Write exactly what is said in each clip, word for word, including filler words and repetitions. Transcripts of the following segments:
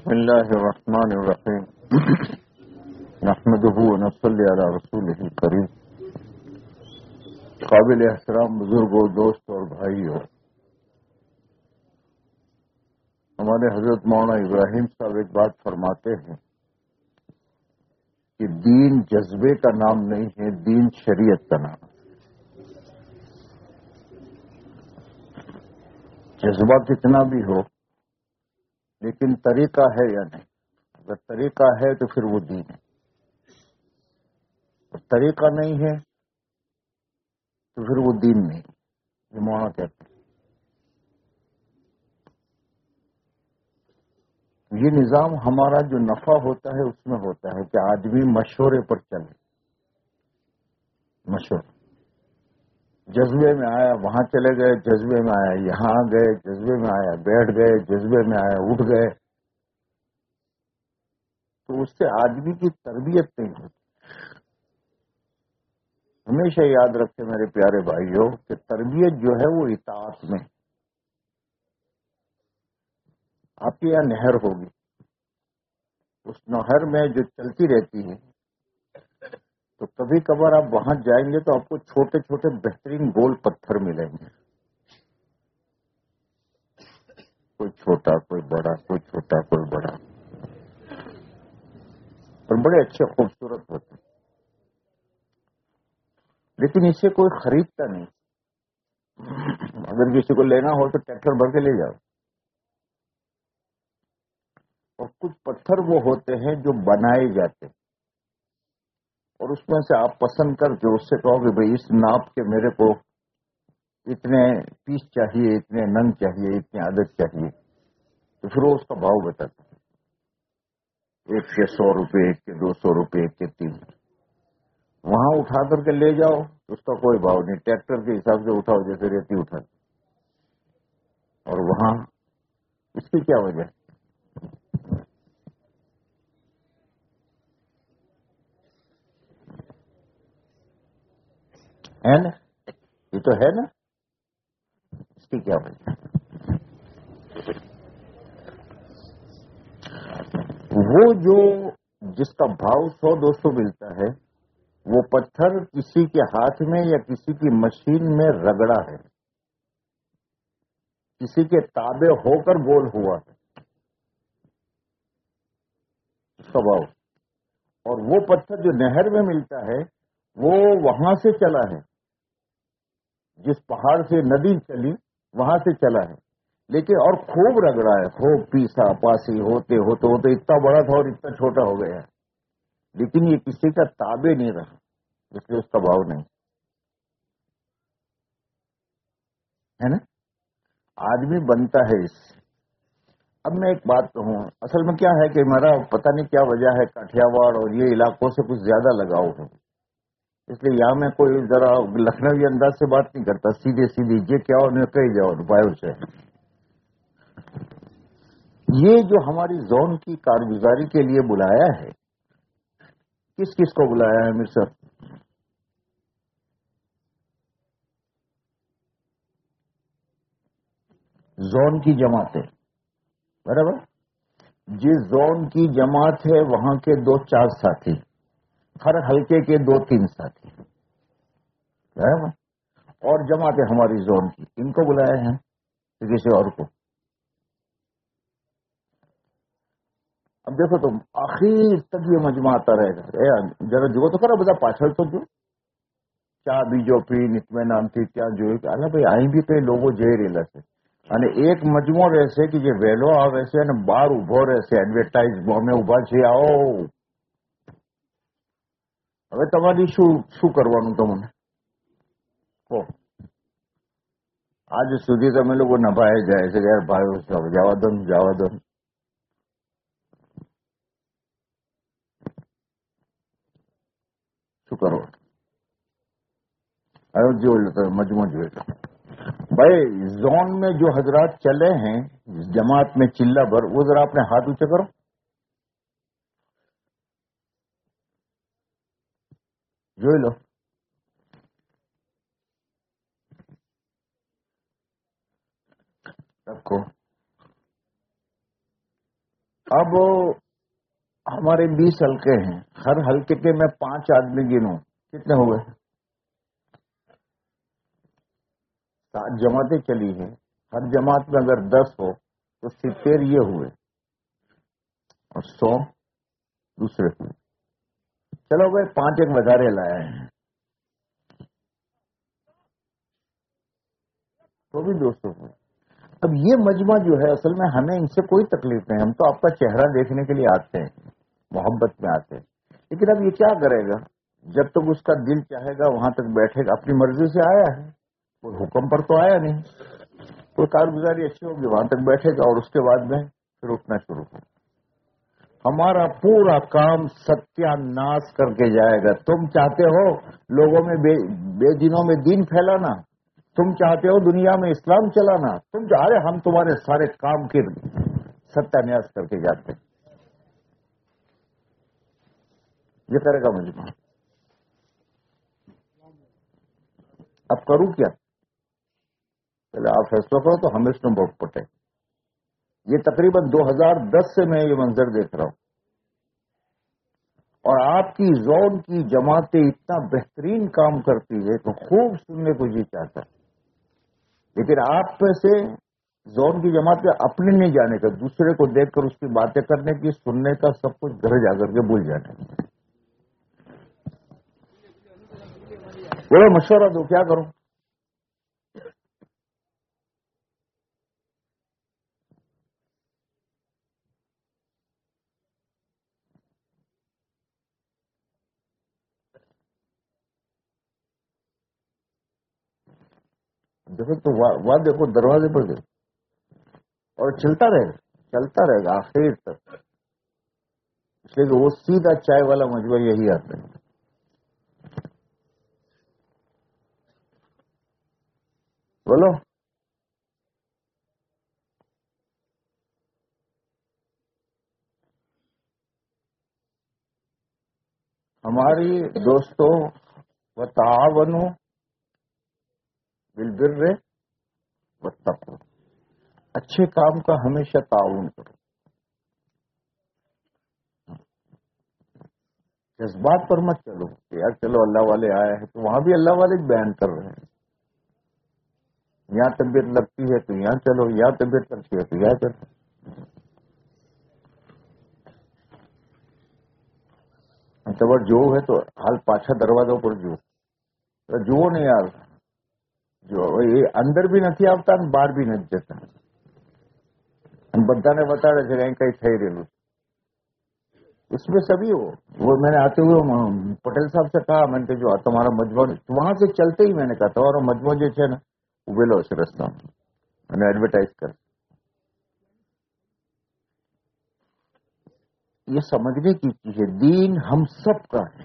بسم اللہ الرحمن الرحیم نحمدہ ونصلی علی رسولہ الکریم. قابل احترام بزرگوں، دوست اور بھائیوں، ہمارے حضرت مولانا ابراہیم صاحب ایک بات فرماتے ہیں کہ دین جذبے کا نام نہیں ہے، دین شریعت کا نام ہے. جذبہ کتنا بھی ہو لیکن طریقہ ہے یا نہیں. اگر طریقہ ہے تو پھر وہ دین ہے، اور طریقہ نہیں ہے تو پھر وہ دین نہیں. یہ مولانا کہتے ہیں. یہ نظام ہمارا جو نفع ہوتا ہے اس میں ہوتا ہے کہ آدمی مشورے پر چلے. مشورہ جذبے میں آیا وہاں چلے گئے، جذبے میں آیا یہاں گئے، جذبے میں آیا بیٹھ گئے، جذبے میں آیا اٹھ گئے، تو اس سے آدمی کی تربیت نہیں ہوتی. ہمیشہ یاد رکھیں میرے پیارے بھائیوں کہ تربیت جو ہے وہ اطاعت میں. آپ کے یہاں نہر ہوگی، اس نہر میں جو چلتی رہتی ہے تو کبھی کبھار آپ وہاں جائیں گے تو آپ کو چھوٹے چھوٹے بہترین گول پتھر ملیں گے. کوئی چھوٹا کوئی بڑا، کوئی چھوٹا کوئی بڑا، اور بڑے اچھے خوبصورت ہوتے ہیں. لیکن اسے کوئی خریدتا نہیں. اگر کسی کو لینا ہو تو ٹریکٹر بھر کے لے جاؤ. اور کچھ پتھر وہ ہوتے ہیں جو بنائے جاتے ہیں، اور اس میں سے آپ پسند کر کے اس سے کہو کہ بھئی اس ناپ کے میرے کو اتنے پیس چاہیے، اتنے ننگ چاہیے، اتنی عدد چاہیے، تو پھر وہ اس کا بھاؤ بتاتا ہے. ایک کے سو روپے، ایک کے دو سو روپے، ایک کے تین. وہاں اٹھا کر کے لے جاؤ تو اس کا کوئی بھاؤ نہیں. ٹریکٹر کے حساب سے اٹھاؤ جیسے ریتی اٹھا. اور وہاں اس کی کیا وجہ ہے نا؟ یہ تو ہے نا. اس کی کیا وجہ؟ وہ جو جس کا بھاؤ سو دو سو ملتا ہے وہ پتھر کسی کے ہاتھ میں یا کسی کی مشین میں رگڑا ہے، کسی کے تابع ہو کر گول ہوا ہے اس کا بھاؤ. اور وہ پتھر جو نہر میں ملتا ہے وہ وہاں سے چلا ہے، جس پہاڑ سے ندی چلی وہاں سے چلا ہے، لیکن اور خوب رگڑا ہے، خوب پیسا پاسی ہوتے ہوتے ہوتے اتنا بڑا تھا اور اتنا چھوٹا ہو گیا ہے. لیکن یہ کسی کا تابع نہیں رہا، اس لیے اس کا بھاؤ نہیں ہے نا. آدمی بنتا ہے اس سے. اب میں ایک بات کہوں، اصل میں کیا ہے کہ میرا پتہ نہیں کیا وجہ ہے، کاٹھیاواڑ اور یہ علاقوں سے کچھ زیادہ لگاؤ ہے، اس لیے یہاں میں کوئی ذرا لکھنوی انداز سے بات نہیں کرتا. سیدھے سیدھی یہ کیا ہو کہی جاؤ باہر سے. یہ جو ہماری زون کی کارگزاری کے لیے بلایا ہے، کس کس کو بلایا ہے میر صاحب؟ زون کی جماعتیں، برابر. جس زون کی جماعت ہے وہاں کے دو چار ساتھی، ہر حلقے کے دو تین ساتھی، برابر. اور جماعتیں ہماری زون کی، ان کو بلایا ہے کہ کسی اور کو؟ اب دیکھو تم آخر تک یہ مجمع آتا رہے گا. ذرا جو تو کرو بتا پاچھل تو جو کیا بیجو پی اطمینان تھی کیا جو بھائی آئی بھی کئی لوگوں جے ریلا سے અને એક મજમો રહેશે કે જે વહેલો આવે છે અને બહાર ઉભો રહેશે એડવર્ટાઇઝ અમે ઉભા છીએ આવો. હવે તમારી શું શું કરવાનું તમને કહો? આજ સુધી તમે લોકો નભાઈ જાય છે યાર ભાઈઓ જવા દો ને જવા દો. શું કરો? હવે જોઈ લો તમે મજમો જોઈ લો. भाई जोन में जो हजरात चले हैं जमात में चिल्ला भर, वो जरा अपने हाथ ऊंचे करो. जो लो रखो. اب ہمارے بیس حلقے ہیں، ہر حلقے کے میں پانچ آدمی گنوں، کتنے ہوئے؟ سات جماعتیں چلی ہیں، ہر جماعت میں اگر دس ہو تو ستر یہ ہوئے اور سو دوسرے ہوئے. چلو بھائی پانچ ایک وزارے لائے ہیں تو بھی دو سو ہوئے. اب یہ مجمع جو ہے اصل میں ہمیں ان سے کوئی تکلیف نہیں، ہم تو آپ کا چہرہ دیکھنے کے لیے آتے ہیں، محبت میں آتے ہیں. لیکن اب یہ کیا کرے گا؟ جب تک اس کا دل چاہے گا وہاں تک بیٹھے گا. اپنی مرضی سے آیا ہے، کوئی حکم پر تو آیا نہیں. کوئی کارگزاری اچھی ہوگی وہاں تک بیٹھے گا اور اس کے بعد میں پھر اٹھنا شروع ہوگا. ہمارا پورا کام ستیہ ناش کر کے جائے گا. تم چاہتے ہو لوگوں میں بے, بے دینوں میں دین پھیلانا، تم چاہتے ہو دنیا میں اسلام چلانا، تم چاہ رہے ہم تمہارے سارے کام کی ستیہ ناش کر کے جاتے ہیں. یہ کرے گا مجھے. اب کروں کیا؟ پہلے آپ فیصلہ کرو تو ہم اس میں بہت پٹے. یہ تقریباً دو ہزار دس سے میں یہ منظر دیکھ رہا ہوں اور آپ کی زون کی جماعتیں اتنا بہترین کام کرتی ہے تو خوب سننے کو جی چاہتا ہے. لیکن آپ میں سے زون کی جماعت میں اپنے نہیں جانے کا، دوسرے کو دیکھ کر اس کی باتیں کرنے کی، سننے کا، سب کچھ گھر جا کر کے بھول جانے کا. بولو مشورہ دو کیا کروں؟ دیکھو تو وہاں دیکھو دروازے پر دیکھو اور چلتا رہے گا، چلتا رہے گا آخر تک. اس لیے کہ وہ سیدھا چائے والا مجمع یہی آتا ہے. بولو ہماری دوستوں و تعاونوا بالبر والتقوی، اچھے کام کا ہمیشہ تعاون کرو. جذبات پر مت چلو کہ یار چلو اللہ والے آئے ہیں تو وہاں بھی اللہ والے بیان کر رہے ہیں. یہاں طبیعت لگتی ہے تو یہاں چلو، یہاں طبیعت لگتی ہے تو یہاں چلو. تبر جو ہے تو حال پاچھا دروازوں پر جو جو نہیں یار جو یہ اندر بھی نہیں آتا باہر بھی نہیں دیتا. ہم بدھا نے بتا رہے تھے کہیں تھے ریلو اس میں سبھی ہو. وہ میں نے آتے ہوئے پٹیل صاحب سے کہا، میں نے جو تمہارا مجموعہ وہاں سے چلتے ہی میں نے کہا تمہارا مجموعہ جو ہے نا وہ بولو سے رستہ میں نے ایڈورٹائز کر. یہ سمجھنے کی چیز ہے دین ہم سب کا ہے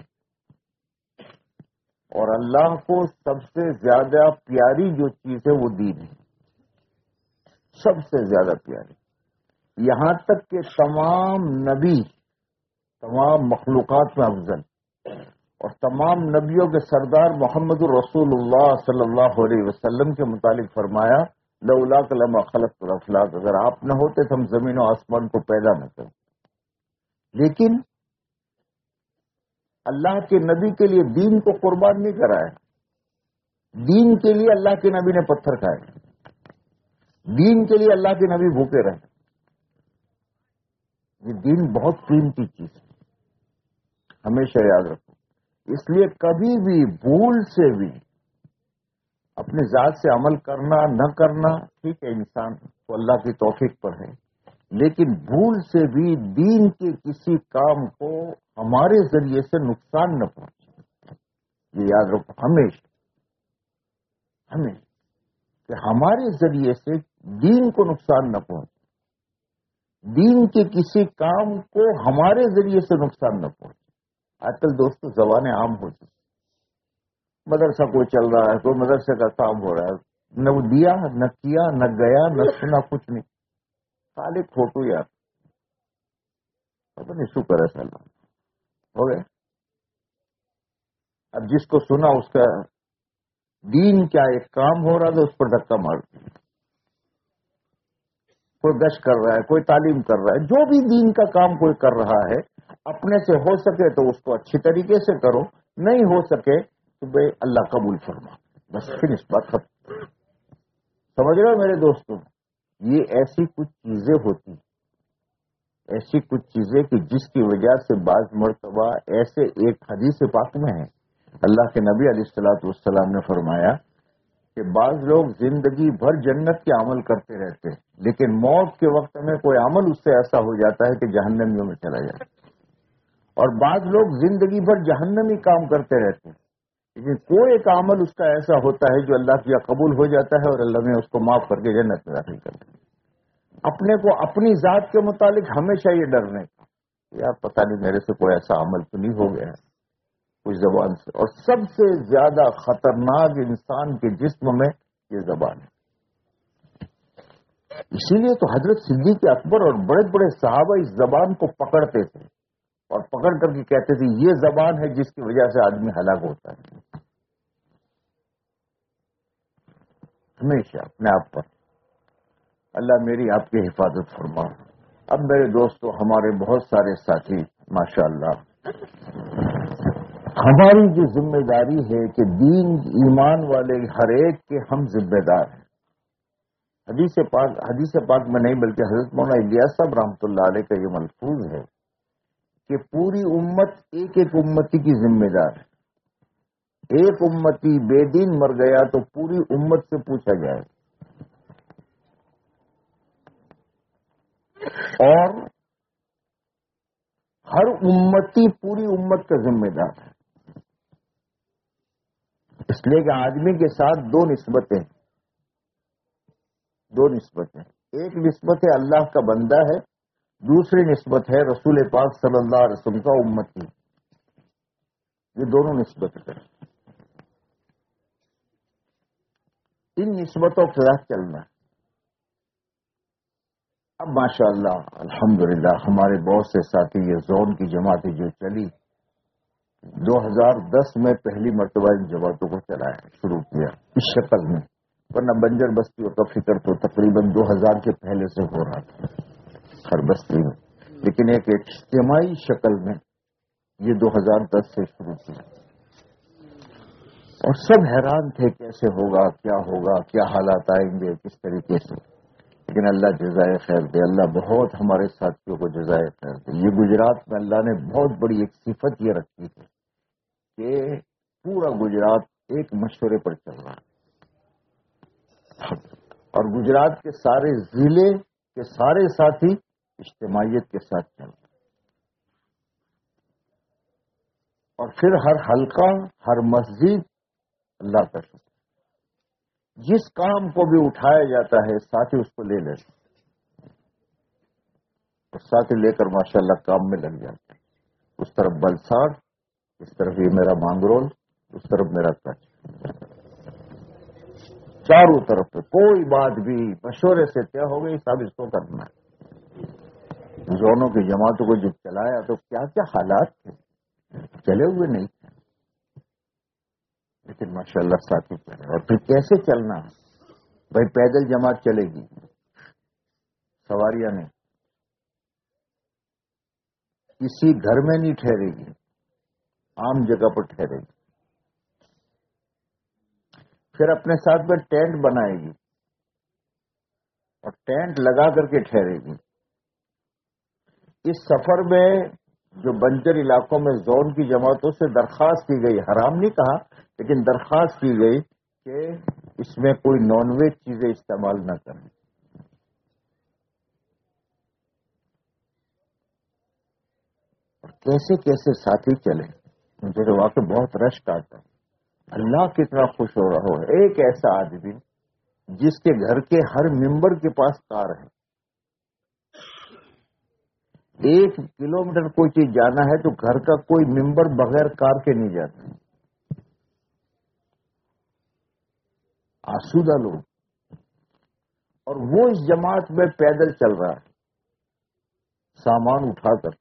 اور اللہ کو سب سے زیادہ پیاری جو چیز ہے وہ دین ہے، سب سے زیادہ پیاری. یہاں تک کہ تمام نبی، تمام مخلوقات میں افضل اور تمام نبیوں کے سردار محمد الرسول اللہ صلی اللہ علیہ وسلم کے متعلق فرمایا لولاک لما خلقت الافلاک، اگر آپ نہ ہوتے تو ہم زمین و آسمان کو پیدا نہ کریں. لیکن اللہ کے نبی کے لیے دین کو قربان نہیں کرائے. دین کے لیے اللہ کے نبی نے پتھر کھائے، دین کے لیے اللہ کے نبی بھوکے رہے. یہ دین بہت قیمتی چیز ہے، ہمیشہ یاد رکھو. اس لیے کبھی بھی بھول سے بھی اپنے ذات سے عمل کرنا نہ کرنا ٹھیک ہے، انسان کو اللہ کی توفیق پر ہے، لیکن بھول سے بھی دین کے کسی کام کو ہمارے ذریعے سے نقصان نہ پہنچے. یہ یاد رکھو ہمیشہ ہمیشہ کہ ہمارے ذریعے سے دین کو نقصان نہ پہنچے، دین کے کسی کام کو ہمارے ذریعے سے نقصان نہ پہنچے. آج کل دوستوں زبانیں عام ہو چکی، مدرسہ کوئی چل رہا ہے، کوئی مدرسے کا کام ہو رہا ہے، نہ وہ دیا نہ کیا نہ گیا نہ سنا، کچھ نہیں، خالی فوٹو یار. پتہ نہیں شکر ہے اللہ ہو گئے. اب جس کو سنا اس کا دین کیا ایک کام ہو رہا تھا اس پر دھکا مار دیا. کوئی گشت کر رہا ہے، کوئی تعلیم کر رہا ہے، جو بھی دین کا کام کوئی کر رہا ہے، اپنے سے ہو سکے تو اس کو اچھی طریقے سے کرو، نہیں ہو سکے تو بھائی اللہ قبول فرما، بس پھر اس بات ختم۔ سمجھ رہے ہو میرے دوستوں؟ یہ ایسی کچھ چیزیں ہوتی ہیں، ایسی کچھ چیزیں کہ جس کی وجہ سے بعض مرتبہ ایسے ایک حدیث پاک میں ہے، اللہ کے نبی علیہ الصلوۃ والسلام نے فرمایا کہ بعض لوگ زندگی بھر جنت کے عمل کرتے رہتے ہیں، لیکن موت کے وقت میں کوئی عمل اس سے ایسا ہو جاتا ہے کہ جہنمیوں میں چلا جاتا ہے، اور بعض لوگ زندگی بھر جہنمی کام کرتے رہتے ہیں، لیکن کوئی ایک عمل اس کا ایسا ہوتا ہے جو اللہ کیا قبول ہو جاتا ہے اور اللہ نے اس کو معاف کر کے جنت میں داخل کر دیا۔ اپنے کو اپنی ذات کے متعلق ہمیشہ یہ ڈرنے کا، یار پتہ نہیں میرے سے کوئی ایسا عمل تو نہیں ہو گیا ہے کچھ زبان سے، اور سب سے زیادہ خطرناک انسان کے جسم میں یہ زبان ہے۔ اسی لیے تو حضرت صدیق اکبر اور بڑے بڑے صحابہ اس زبان کو پکڑتے تھے اور پکڑ کر کے کہتے تھے یہ زبان ہے جس کی وجہ سے آدمی ہلاک ہوتا ہے۔ ہمیشہ اپنے آپ پر اللہ میری آپ کی حفاظت فرما۔ اب میرے دوستو، ہمارے بہت سارے ساتھی ماشاءاللہ، ہماری جو ذمہ داری ہے کہ دین ایمان والے ہر ایک کے ہم ذمہ دار ہیں۔ حدیث پاک حدیث پاک میں نہیں بلکہ حضرت مولانا الیاس صاحب رحمۃ اللہ علیہ کا یہ ملفوظ ہے کہ پوری امت ایک ایک امتی کی ذمہ دار ہے۔ ایک امتی بے دین مر گیا تو پوری امت سے پوچھا جائے، اور ہر امتی پوری امت کا ذمہ دار ہے۔ اس لیے کہ آدمی کے ساتھ دو نسبتیں دو نسبتیں ایک نسبت ہے اللہ کا بندہ ہے، دوسری نسبت ہے رسول پاک صلی اللہ علیہ وسلم کا امتی۔ یہ دونوں نسبتیں ہیں، ان نسبتوں کے ساتھ چلنا ہے۔ اب ماشاءاللہ الحمدللہ ہمارے بہت سے ساتھی یہ زون کی جماعتیں جو چلی، دو ہزار دس میں پہلی مرتبہ ان جماعتوں کو چلایا شروع کیا اس شکل میں، ورنہ بنجر بستیوں کا فکر تو تقریباً دو ہزار کے پہلے سے ہو رہا تھا ہر بستی میں، لیکن ایک اجتماعی شکل میں یہ دو ہزار دس سے شروع کیا، اور سب حیران تھے کیسے ہوگا، کیا ہوگا، کیا حالات آئیں گے، کس طریقے سے، لیکن اللہ جزائے خیر دے، اللہ بہت ہمارے ساتھیوں کو جزائے خیر دے۔ یہ گجرات میں اللہ نے بہت بڑی ایک صفت یہ رکھی ہے کہ پورا گجرات ایک مشورے پر چل رہا ہے، اور گجرات کے سارے ضلع کے سارے ساتھی اجتماعیت کے ساتھ چل رہے ہیں، اور پھر ہر حلقہ، ہر مسجد، اللہ کا شکر، جس کام کو بھی اٹھایا جاتا ہے ساتھی اس کو لے لیتے اور ساتھی لے کر ماشاءاللہ کام میں لگ جاتے ہیں۔ اس طرف بلساڑ، اس طرف یہ میرا مانگرول، اس طرف میرا کچھ، چاروں طرف پہ کوئی بات بھی مشورے سے طے ہو گئی، سب اس کو کرنا ہے۔ زونوں کی جماعتوں کو جب چلایا تو کیا کیا حالات تھے، چلے ہوئے نہیں تھے، لیکن ماشاءاللہ ساتھی چلے۔ اور پھر کیسے چلنا ہے بھائی؟ پیدل جماعت چلے گی، سواریاں نہیں، کسی گھر میں نہیں ٹھہرے گی، عام جگہ پر ٹھہرے گی، پھر اپنے ساتھ میں ٹینٹ بنائے گی اور ٹینٹ لگا کر کے ٹھہرے گی۔ اس سفر میں جو بنجر علاقوں میں زون کی جماعتوں سے درخواست کی گئی، حرام نہیں کہا لیکن درخواست کی گئی کہ اس میں کوئی نان ویج چیزیں استعمال نہ کریں، اور کیسے کیسے ساتھی چلے، مجھے تو واقعی بہت رشک آتا ہے۔ اللہ کتنا خوش ہو رہا ہو، ایک ایسا آدمی جس کے گھر کے ہر ممبر کے پاس کار ہے، ایک کلومیٹر کوئی چیز جانا ہے تو گھر کا کوئی ممبر بغیر کار کے نہیں جاتا، آسودہ لوگ، اور وہ اس جماعت میں پیدل چل رہا ہے سامان اٹھا کر،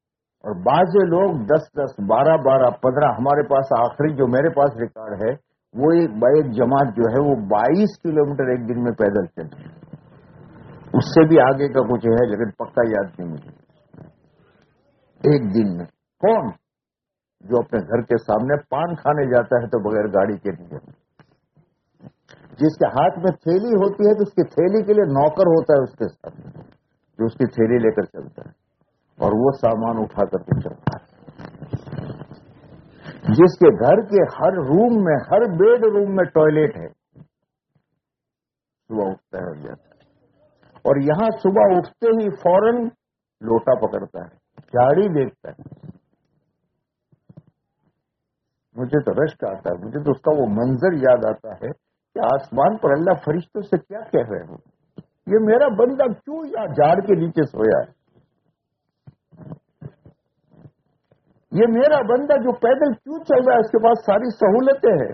اور بعض لوگ دس دس، بارہ بارہ، پندرہ، ہمارے پاس آخری جو میرے پاس ریکارڈ ہے وہ ایک بائی ایک جماعت جو ہے وہ بائیس کلومیٹر ایک دن میں پیدل چلتی ہے. اس سے بھی آگے کا کچھ ہے لیکن پکا یاد نہیں مجھے. ایک دن میں کون جو اپنے گھر کے سامنے پان کھانے جاتا ہے تو بغیر گاڑی کے نہیں جاتا. جس کے ہاتھ میں تھیلی ہوتی ہے تو اس کی تھیلی کے لیے نوکر ہوتا ہے اس کے ساتھ جو اس کی تھیلی لے کر چلتا ہے اور وہ سامان اٹھا کر کے چلتا ہے. جس کے گھر کے ہر روم میں ہر بیڈ روم میں ٹوائلٹ ہے صبح اٹھتا ہے اور جاتا ہے. اور یہاں صبح اٹھتے ہی فوراً لوٹا پکڑتا ہے جھاڑی دیکھتا ہے. مجھے تو رشک آتا ہے, مجھے تو اس کا وہ منظر یاد آتا ہے کہ آسمان پر اللہ فرشتوں سے کیا کہہ رہے ہو, یہ میرا بندہ کیوں یا جھاڑ کے نیچے سویا ہے, یہ میرا بندہ جو پیدل کیوں چل رہا ہے, اس کے پاس ساری سہولتیں ہیں,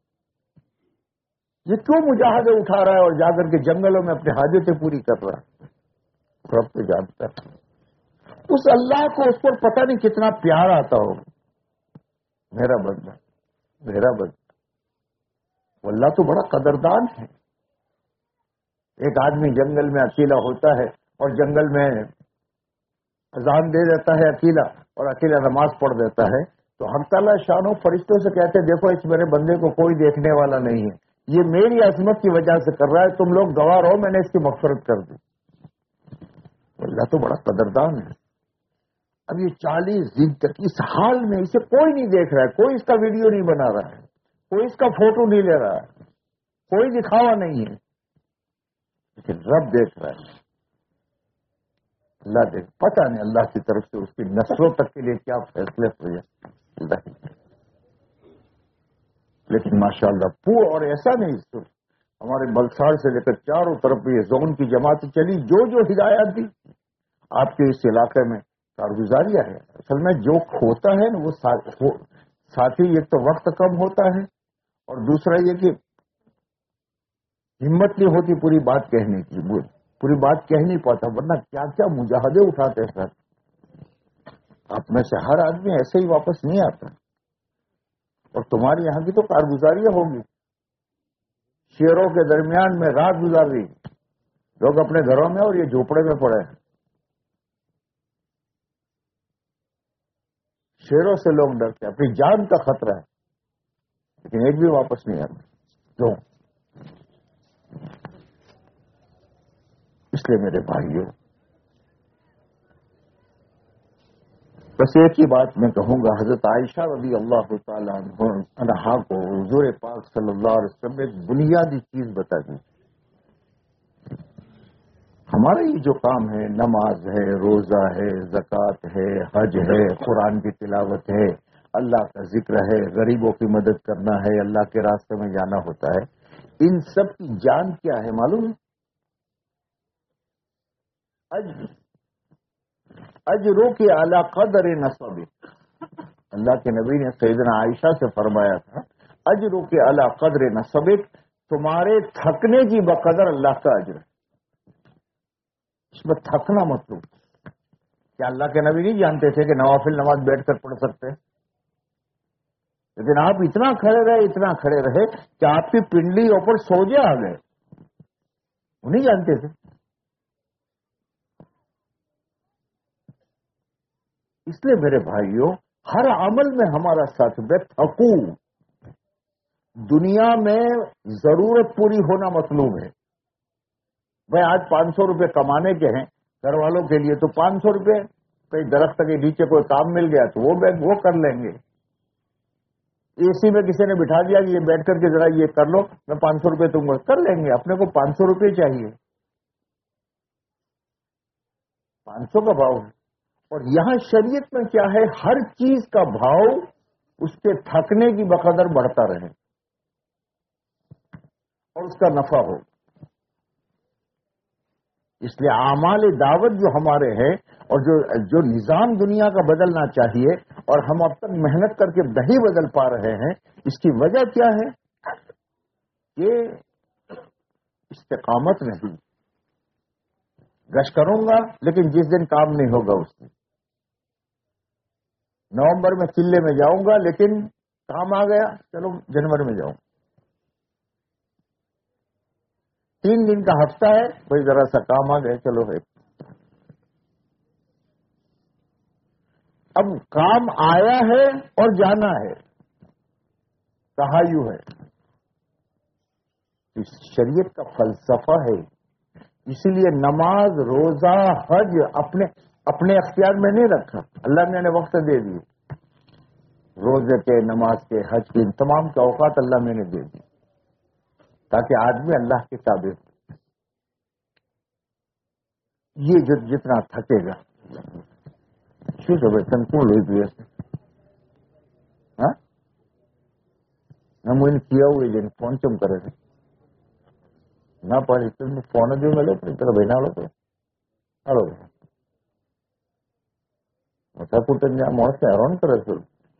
یہ کیوں مجاہدے اٹھا رہا ہے اور جا کر کے جنگلوں میں اپنی حاجتیں پوری کر رہا ہے. رب تو جانتا ہے اس اللہ کو اس پر پتہ نہیں کتنا پیار آتا ہو. میرا بندہ میرا بندہ وہ اللہ تو بڑا قدردان ہے. ایک آدمی جنگل میں اکیلا ہوتا ہے اور جنگل میں اذان دے دیتا ہے اکیلا اور اکیلا نماز پڑھ دیتا ہے تو حق تعالیٰ شانوں فرشتوں سے کہتے ہیں دیکھو اس میرے بندے کو کوئی دیکھنے والا نہیں ہے, یہ میری عظمت کی وجہ سے کر رہا ہے, تم لوگ گواہ رہو, میں نے اس کی مغفرت کر دی. اللہ تو بڑا قدردان ہے. اب یہ چالیس دن تک اس حال میں اسے کوئی نہیں دیکھ رہا ہے, کوئی اس کا ویڈیو نہیں بنا رہا ہے, کوئی اس کا فوٹو نہیں لے رہا ہے, کوئی دکھاوا نہیں ہے, لیکن رب دیکھ رہا ہے. اللہ دیکھ, پتہ نہیں اللہ کی طرف سے اس کی نسلوں تک کے لیے کیا فیصلے ہوئے اللہ. لیکن ماشاءاللہ پورا, اور ایسا نہیں صرف ہمارے بلساڑ سے لے کر چاروں طرف یہ زون کی جماعت چلی, جو جو ہدایات دی آپ کے اس علاقے میں کارگزاریاں ہے. اصل میں جو کھوتا ہے نا وہ ساتھی, ایک تو وقت کم ہوتا ہے اور دوسرا یہ کہ ہمت نہیں ہوتی پوری بات کہنے کی, پوری بات کہہ نہیں پاتا, ورنہ کیا کیا مجاہدے اٹھاتے ہیں. آپ میں سے ہر آدمی ایسے ہی واپس نہیں آتا, اور تمہاری یہاں کی تو کارگزاریاں ہوگی. شیروں کے درمیان میں رات گزار رہی, لوگ اپنے گھروں میں اور یہ جھوپڑے میں پڑے ہیں. شیروں سے لوگ ڈرتے ہیں, اپنی جان کا خطرہ ہے, لیکن ایک بھی واپس نہیں آتا. کیوں؟ اس لیے میرے بھائیوں بس ایک ہی بات میں کہوں گا, حضرت عائشہ رضی اللہ تعالیٰ عنہا کو حضور پاک صلی اللہ علیہ وسلم نے ایک بنیادی چیز بتا دی. ہمارا یہ جو کام ہے, نماز ہے, روزہ ہے, زکوٰۃ ہے, حج ہے, قرآن کی تلاوت ہے, اللہ کا ذکر ہے, غریبوں کی مدد کرنا ہے, اللہ کے راستے میں جانا ہوتا ہے, ان سب کی جان کیا ہے معلوم ہے؟ اجر. اجروں کی اعلی قدر نصب. اللہ کے نبی نے سیدنا عائشہ سے فرمایا تھا اجروں کی اعلی قدر نصب, تمہارے تھکنے کی بقدر اللہ کا اجر ہے. اس میں تھکنا مطلوب. کیا اللہ کے نبی نہیں جانتے تھے کہ نوافل نماز بیٹھ کر پڑھ سکتے ہیں؟ لیکن آپ اتنا کھڑے رہے اتنا کھڑے رہے کہ آپ کی پنڈلی اوپر سوجے آ گئے. وہ نہیں جانتے تھے. اس لیے میرے بھائیوں ہر عمل میں ہمارا ساتھ دے. تھکو, دنیا میں ضرورت پوری ہونا مطلوب ہے. بھائی آج پانچ سو روپے کمانے کے ہیں گھر والوں کے لیے, تو پانچ سو روپے کئی درخت کے نیچے کوئی کام مل گیا تو وہ وہ کر لیں گے. اے سی میں کسی نے بٹھا دیا کہ یہ بیٹھ کر کے ذرا یہ کر لو, میں پانچ سو روپے تم کو کر لیں گے. اپنے کو پانچ سو روپے چاہیے, پانچ سو کا بھاؤ ہے. اور یہاں شریعت میں کیا ہے, ہر چیز کا بھاؤ اس کے تھکنے کی بقدر بڑھتا رہے اور اس کا نفع ہو. اس لیے اعمال دعوت جو ہمارے ہیں اور جو جو نظام دنیا کا بدلنا چاہیے اور ہم اب تک محنت کر کے نہیں بدل پا رہے ہیں, اس کی وجہ کیا ہے؟ یہ استقامت نہیں. گشت کروں گا لیکن جس دن کام نہیں ہوگا اس دن. نومبر میں چلے میں جاؤں گا لیکن کام آ گیا, چلو جنوری میں جاؤں. تین دن کا ہفتہ ہے، کوئی ذرا سا کام آ گئے، چلو ہے۔ اب کام آیا ہے اور جانا ہے، کہا یوں ہے، اس شریعت کا فلسفہ ہے۔ اسی لیے نماز، روزہ، حج اپنے اپنے اختیار میں نہیں رکھا، اللہ نے وقت دے دیے، روزے کے، نماز کے، حج کے، تمام کے اوقات اللہ میں نے دے دی تاکہ آدمی اللہ کے تابع ہو۔ یہ جو جتنا تھکے گا شو سب تنقول ہوئی پی ایسے ہاں ہم کیا ہوئے جن فون چم کرے تھے نہ پڑی تم فون جو ملے تو بھائی نہ لو تو ہلو موٹا کٹن جا موت سے حیران کرے سر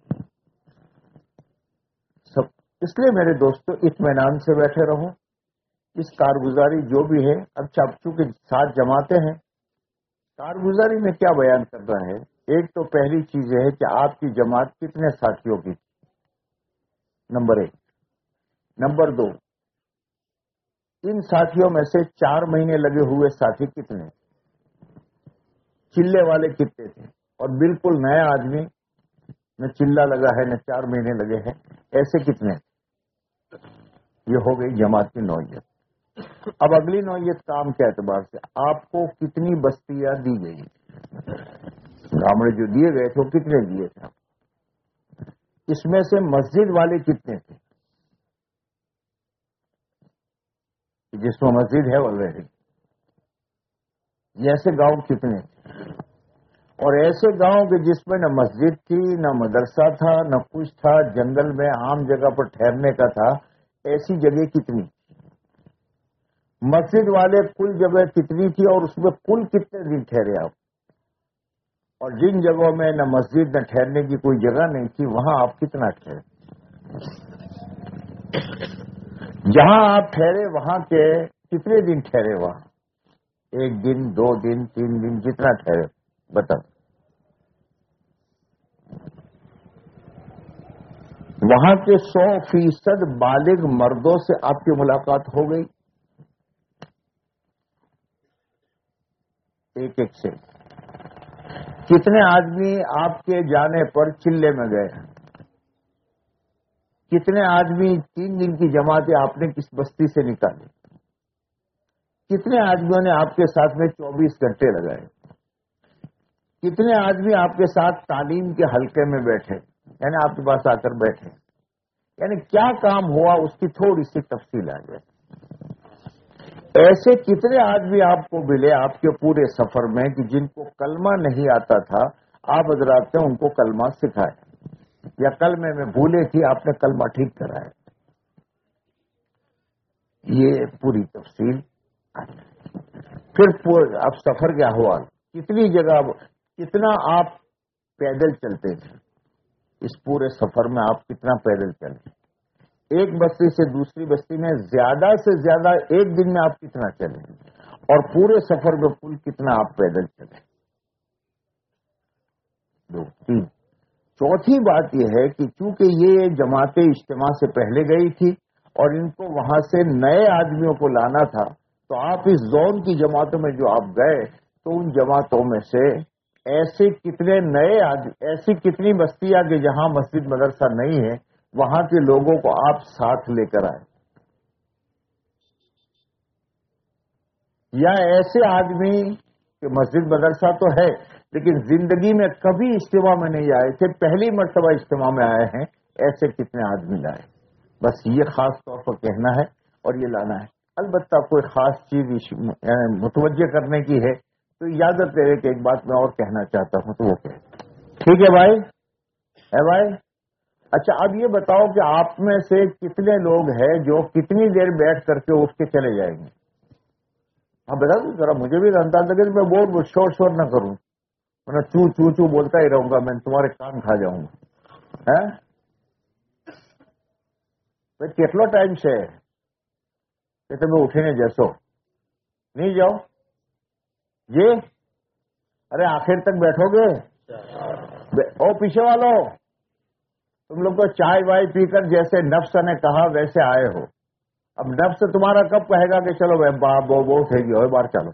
سب۔ اس لیے میرے دوستوں اطمینان سے بیٹھے رہو، اس کارگزاری جو بھی ہے، اب چونکہ ساتھ جماعتیں ہیں، کارگزاری میں کیا بیان کر رہا ہے؟ ایک تو پہلی چیز یہ ہے کہ آپ کی جماعت کتنے ساتھیوں کی، نمبر ایک۔ نمبر دو، ان ساتھیوں میں سے چار مہینے لگے ہوئے ساتھی کتنے، چلے والے کتنے تھے، اور بالکل نیا آدمی نہ چلا لگا ہے نہ چار مہینے لگے ہیں، ایسے کتنے؟ یہ ہو گئی جماعت کی نوعیت۔ اب اگلی نوعیت کام کے اعتبار سے آپ کو کتنی بستیاں دی گئی، گامڑے جو دیے گئے تھے وہ کتنے دیے تھے، اس میں سے مسجد والے کتنے تھے، جس میں مسجد ہے آلریڈی، ایسے گاؤں کتنے تھے، اور ایسے گاؤں کے جس میں نہ مسجد تھی نہ مدرسہ تھا نہ کچھ تھا، جنگل میں عام جگہ پر ٹھہرنے کا تھا، ایسی جگہ کتنی؟ مسجد والے کل جگہ کتنی تھی اور اس میں کل کتنے دن ٹھہرے آپ؟ اور جن جگہوں میں نہ مسجد نہ ٹھہرنے کی کوئی جگہ نہیں تھی وہاں آپ کتنا ٹھہرے؟ جہاں آپ ٹھہرے وہاں کے کتنے دن ٹھہرے؟ وہاں ایک دن، دو دن، تین دن، جتنا ٹھہرے بتا۔ وہاں کے سو فیصد بالغ مردوں سے آپ کی ملاقات ہو گئی، ایک ایک سے۔ کتنے آدمی آپ کے جانے پر چلے میں گئے؟ کتنے آدمی تین دن کی جماعتیں آپ نے کس بستی سے نکالی؟ کتنے آدمیوں نے آپ کے ساتھ میں چوبیس گھنٹے لگائے؟ کتنے آدمی آپ کے ساتھ تعلیم کے حلقے میں بیٹھے، یعنی آپ کے پاس آ کر بیٹھے؟ یعنی کیا کام ہوا اس کی تھوڑی سی تفصیل آ جائے۔ ایسے کتنے آدمی آپ کو ملے آپ کے پورے سفر میں کہ جن کو کلمہ نہیں آتا تھا، آپ حضرات نے ان کو کلمہ سکھایا، یا کلمے میں بھولے تھی آپ نے کلمہ ٹھیک کرایا؟ یہ پوری تفصیل۔ پھر اب سفر کے احوال، کتنی جگہ، کتنا آپ پیدل چلتے تھے، اس پورے سفر میں آپ کتنا پیدل چلے؟ ایک بستی سے دوسری بستی میں زیادہ سے زیادہ ایک دن میں آپ کتنا چلے، اور پورے سفر میں کل کتنا آپ پیدل چلے؟ دو تین۔ چوتھی بات یہ ہے کہ چونکہ یہ جماعتیں اجتماع سے پہلے گئی تھی اور ان کو وہاں سے نئے آدمیوں کو لانا تھا، تو آپ اس زون کی جماعتوں میں جو آپ گئے تو ان جماعتوں میں سے ایسے کتنے نئے آدمی، ایسی کتنی بستیاں کہ جہاں مسجد مدرسہ نہیں ہے وہاں کے لوگوں کو آپ ساتھ لے کر آئے؟ یا ایسے آدمی کہ مسجد مدرسہ تو ہے لیکن زندگی میں کبھی اجتماع میں نہیں آئے تھے، پہلی مرتبہ اجتماع میں آئے ہیں، ایسے کتنے آدمی لائے؟ بس یہ خاص طور پر کہنا ہے اور یہ لانا ہے۔ البتہ کوئی خاص چیز متوجہ کرنے کی ہے تو اجازت دے کہ ایک بات میں اور کہنا چاہتا ہوں تو وہ کہ ٹھیک ہے بھائی، ہے بھائی؟ اچھا اب یہ بتاؤ کہ آپ میں سے کتنے لوگ ہیں جو کتنی دیر بیٹھ کر کے اٹھ کے چلے جائیں گے؟ ہاں بتا دو ذرا، مجھے بھی رنتا تھا کہ میں بول شور شور نہ کروں، میں چو چو چو بولتا ہی رہوں گا، میں تمہارے کان کھا جاؤں گا۔ کتنا ٹائم سے کہ تمہیں اٹھے نہیں جیسو نہیں جاؤ جی؟ ارے آخر تک بیٹھو گے؟ او پیچھے والوں، تم لوگ کو چائے وائے پی کر جیسے نفس نے کہا ویسے آئے ہو، اب نفس تمہارا کب کہے گا کہ چلو بھائی وہ وہ اٹھے گی اور بار چلو؟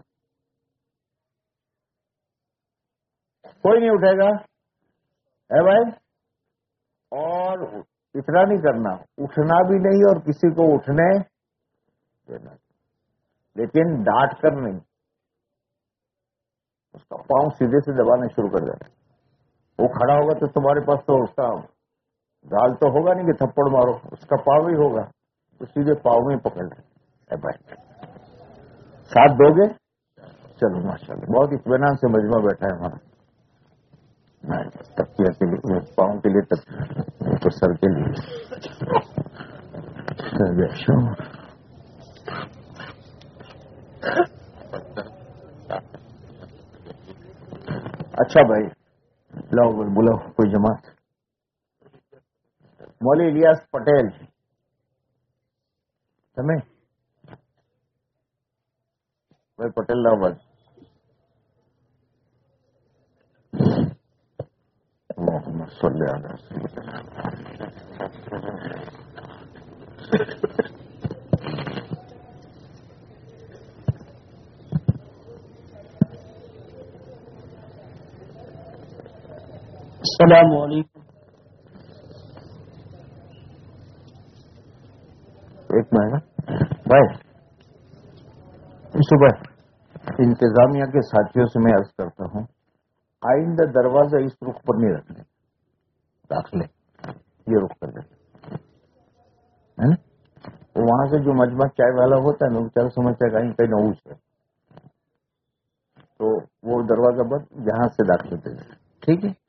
کوئی نہیں اٹھے گا ہے بھائی. اور اتنا نہیں کرنا، اٹھنا بھی نہیں اور کسی کو اٹھنے دینا، لیکن ڈانٹ کر نہیں. اس کا پاؤں سیدھے سے دبانے شروع کر دینا. وہ کھڑا ہوگا تو تمہارے پاس تو اس کا گال تو ہوگا نہیں کہ تھپڑ مارو، اس کا پاؤں ہی ہوگا، تو سیدھے پاؤں میں پکڑ لے بھائی. ساتھ دو گے؟ چلو ماشاء اللہ، بہت اطمینان سے مجمع بیٹھا ہے ہمارا. تکیہ کے لیے، پاؤں کے لیے تکیہ، تو سر کے لیے. اچھا بھائی، لاؤ بلاؤ کوئی جماعت. مولوی الیاس پٹیل سمے بھائی، پٹیل لاؤ بس. اللہم صلی علی سیدنا. السلام علیکم. ایک مہینہ بھائی، صبح انتظامیہ کے ساتھیوں سے میں عرض کرتا ہوں، آئندہ دروازہ اس رخ پر نہیں رکھنے، داخلے یہ رخ کر دیتے ہے نا. وہاں سے جو مجمع چائے والا ہوتا ہے نا، وہ چل سمجھتا ہے کہیں کہیں نوز ہے، تو وہ دروازہ بند، جہاں سے داخلے دے دیں. ٹھیک ہے.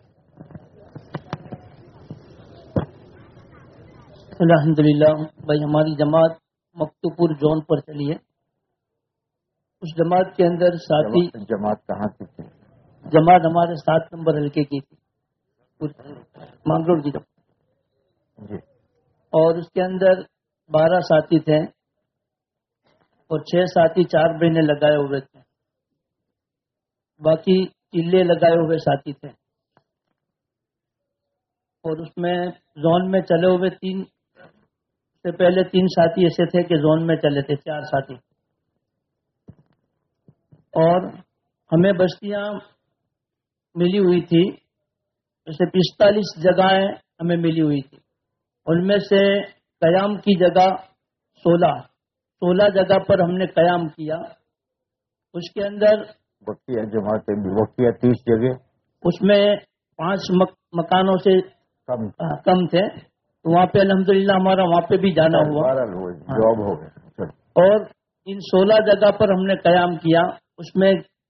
الحمد للہ بھائی، ہماری جماعت مکتوپور زون پر چلی ہے. اس جماعت کے اندر ساتھی جماعت کہاں کی تھی؟ جماعت ہمارے سات نمبر حلقے کی تھی، مانگروڑ کی جی. اور اس کے اندر بارہ ساتھی تھے اور چھ ساتھی چار مہینے لگائے ہوئے تھے، باقی چلے لگائے ہوئے ساتھی تھے. اور اس میں زون میں چلے ہوئے تین سے پہلے تین ساتھی ایسے تھے کہ زون میں چلے تھے، چار ساتھی. اور ہمیں بستیاں ملی ہوئی تھی، جیسے پستالیس جگہیں ہمیں ملی ہوئی تھی. ان میں سے قیام کی جگہ سولہ سولہ جگہ پر ہم نے قیام کیا. اس کے اندر بقیہ جماعتیں بقیہ تیس جگہ، اس میں پانچ مکانوں سے کم کم تھے. وہاں پہ الحمدللہ ہمارا وہاں پہ بھی جانا ہوا، جواب ہو گیا. اور ان سولہ جگہ پر ہم نے قیام کیا. اس میں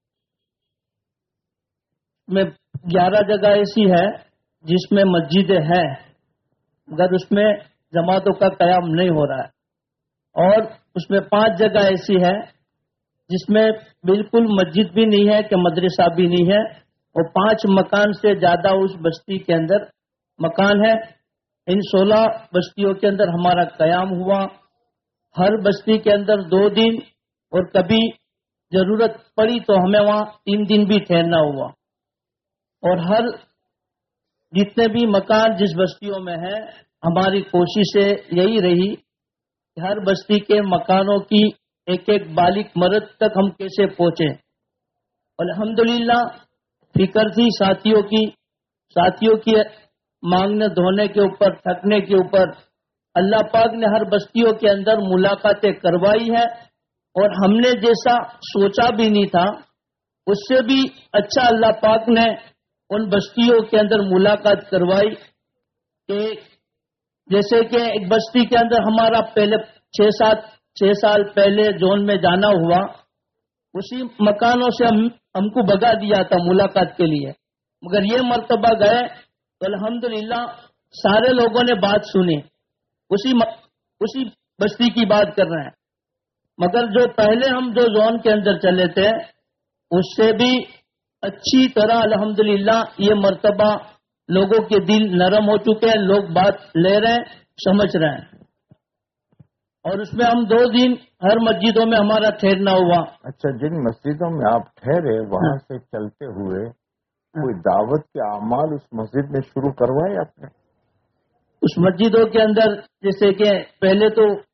میں گیارہ جگہ ایسی ہے جس میں مسجدیں ہیں، مگر اس میں جماعتوں کا قیام نہیں ہو رہا ہے. اور اس میں پانچ جگہ ایسی ہے جس میں بالکل مسجد بھی نہیں ہے کہ مدرسہ بھی نہیں ہے، اور پانچ مکان سے زیادہ اس بستی کے اندر مکان ہے. ان سولہ بستیوں کے اندر ہمارا قیام ہوا. ہر بستی کے اندر دو دن، اور کبھی ضرورت پڑی تو ہمیں وہاں تین دن بھی ٹھہرنا ہوا. اور ہر جتنے بھی مکان جس بستیوں میں ہیں، ہماری کوششیں یہی رہی کہ ہر بستی کے مکانوں کی ایک ایک بالغ مرد تک ہم کیسے پہنچے. الحمدللہ فکر تھی ساتھیوں کی ساتھیوں کی مانگنے دھونے کے اوپر، تھکنے کے اوپر. اللہ پاک نے ہر بستیوں کے اندر ملاقاتیں کروائی ہے، اور ہم نے جیسا سوچا بھی نہیں تھا اس سے بھی اچھا اللہ پاک نے ان بستیوں کے اندر ملاقات کروائی. کہ جیسے کہ ایک بستی کے اندر ہمارا پہلے چھ سات چھ سال پہلے زون میں جانا ہوا، اسی مکانوں سے ہم ہم کو بگا دیا تھا ملاقات کے لیے. مگر یہ مرتبہ گئے تو الحمدللہ سارے لوگوں نے بات سنی، اسی اسی بستی کی بات کر رہے ہیں. مگر جو پہلے ہم جو زون کے اندر چلے تھے اس سے بھی اچھی طرح الحمدللہ یہ مرتبہ لوگوں کے دل نرم ہو چکے ہیں، لوگ بات لے رہے ہیں، سمجھ رہے ہیں. اور اس میں ہم دو دن ہر مسجدوں میں ہمارا ٹھہرنا ہوا. اچھا، جن مسجدوں میں آپ ٹھہرے وہاں سے چلتے ہوئے کوئی دعوت کے اعمال اس مسجد میں شروع کروائے آپ نے؟ اس مسجدوں کے اندر جیسے کہ پہلے تو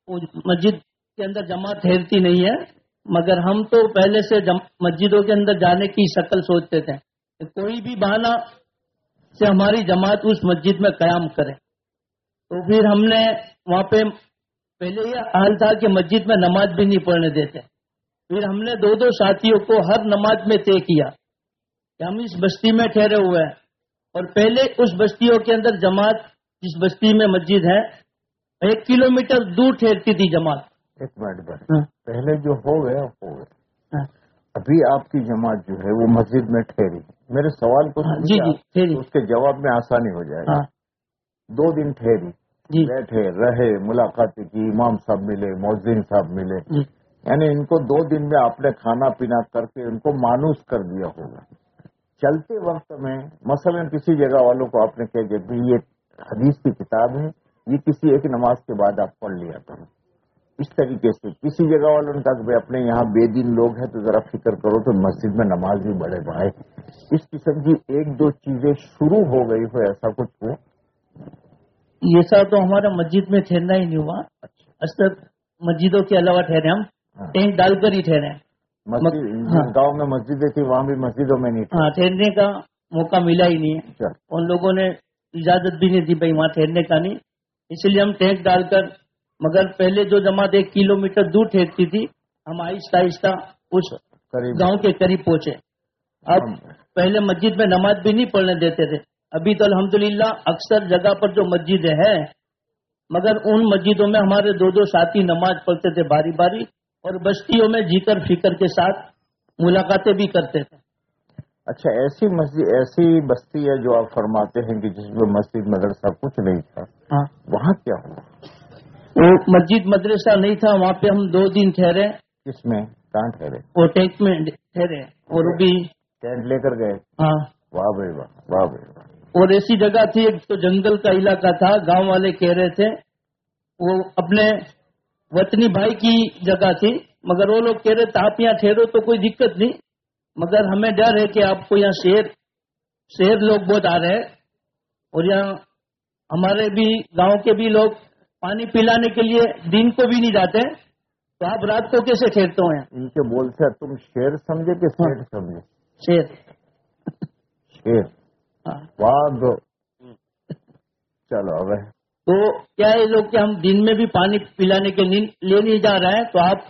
وہ مسجد کے اندر جماعت ٹھہرتی نہیں ہے، مگر ہم تو پہلے سے مسجدوں کے اندر جانے کی شکل سوچتے تھے کہ کوئی بھی بہانہ سے ہماری جماعت اس مسجد میں قیام کرے. تو پھر ہم نے وہاں پہ پہلے یہ حال تھا کہ مسجد میں نماز بھی نہیں پڑھنے دیتے. پھر ہم نے دو دو ساتھیوں کو ہر نماز میں طے کیا کہ ہم اس بستی میں ٹھہرے ہوئے ہیں، اور پہلے اس بستیوں کے اندر جماعت جس بستی میں مسجد ہے ایک کلو میٹر دور ٹھہرتی تھی جماعت. ایک منٹ بس، پہلے جو ہو گئے ہو گئے، ابھی آپ کی جماعت جو ہے وہ مسجد میں ٹھہری. میرے سوال کو جی جی ٹھہری، اس کے جواب میں آسانی ہو جائے گا. دو دن ٹھہری، بیٹھے رہے، ملاقات کی، امام صاحب ملے، مؤذن صاحب ملے، یعنی ان کو دو دن میں آپ نے کھانا پینا کر کے ان کو مانوس کر دیا ہوگا. چلتے وقت میں مثلا کسی جگہ والوں کو آپ نے کہا کہ یہ حدیث کی کتاب ہے، یہ کسی ایک نماز کے بعد آپ پڑھ لیا کرو. اس طریقے سے کسی جگہ والوں نے کہا کہ اپنے یہاں بے دین لوگ ہیں تو ذرا فکر کرو تو مسجد میں نماز بھی بڑھے بھائی. اس قسم کی ایک دو چیزیں شروع ہو گئی ہو، ایسا کچھ ہو؟ یہ سب تو ہمارا مسجد میں ٹھہرنا ہی نہیں ہوا. اکثر مسجدوں کے علاوہ ٹھہرے، ہم ٹینٹ ڈال کر ہی ٹھہرے. گاؤں میں مسجدیں تھی، وہاں بھی مسجدوں میں نہیں ہاں ٹھہرنے کا موقع ملا ہی نہیں ہے. ان لوگوں نے اجازت بھی نہیں دی بھائی وہاں ٹھہرنے کا نہیں، اس لیے ہم ٹینٹ ڈال کر، مگر پہلے جو جماعت ایک کلو میٹر دور ٹھہرتی تھی ہم آہستہ آہستہ اس گاؤں کے قریب پہنچے. اب پہلے مسجد میں نماز بھی نہیں پڑھنے دیتے تھے. ابھی تو الحمدللہ اکثر جگہ پر جو مسجدیں ہیں، مگر ان مسجدوں میں ہمارے دو دو ساتھی نماز پڑھتے تھے باری باری، اور بستیوں میں جی کر فکر کے ساتھ ملاقاتیں بھی کرتے تھے. اچھا، ایسی مسجد ایسی بستی ہے جو آپ فرماتے ہیں کہ جس میں مسجد مدرسہ کچھ نہیں تھا، ہاں وہاں کیا ہوا؟ وہ مسجد مدرسہ نہیں تھا، وہاں پہ ہم دو دن ٹھہرے. کس میں؟ کہاں ٹھہرے؟ وہ ٹینٹ میں ٹھہرے. اور بھی ٹینٹ لے کر گئے؟ ہاں. واہ بھائی واہ، واہ بھائی واہ. اور ایسی جگہ تھی، ایک تو جنگل کا علاقہ تھا. گاؤں والے کہہ رہے تھے وہ اپنے وطنی بھائی کی جگہ تھی، مگر وہ لوگ کہہ رہے تھے آپ یہاں ٹھہرو تو کوئی دقت نہیں، مگر ہمیں ڈر ہے کہ آپ کو یہاں شیر شیر لوگ بہت آ رہے ہیں، اور یہاں ہمارے بھی گاؤں کے بھی لوگ پانی پلانے کے لیے دن کو بھی نہیں جاتے، تو آپ رات کو کیسے ٹھہرتے ہیں؟ ان کے بول سے تم شیر سمجھے کہ شیر سمجھے؟ شیر. شیر واہ. چلو اب تو کیا یہ لوگ کہ ہم دن میں بھی پانی پلانے کے لیے نہیں جا رہے ہیں، تو آپ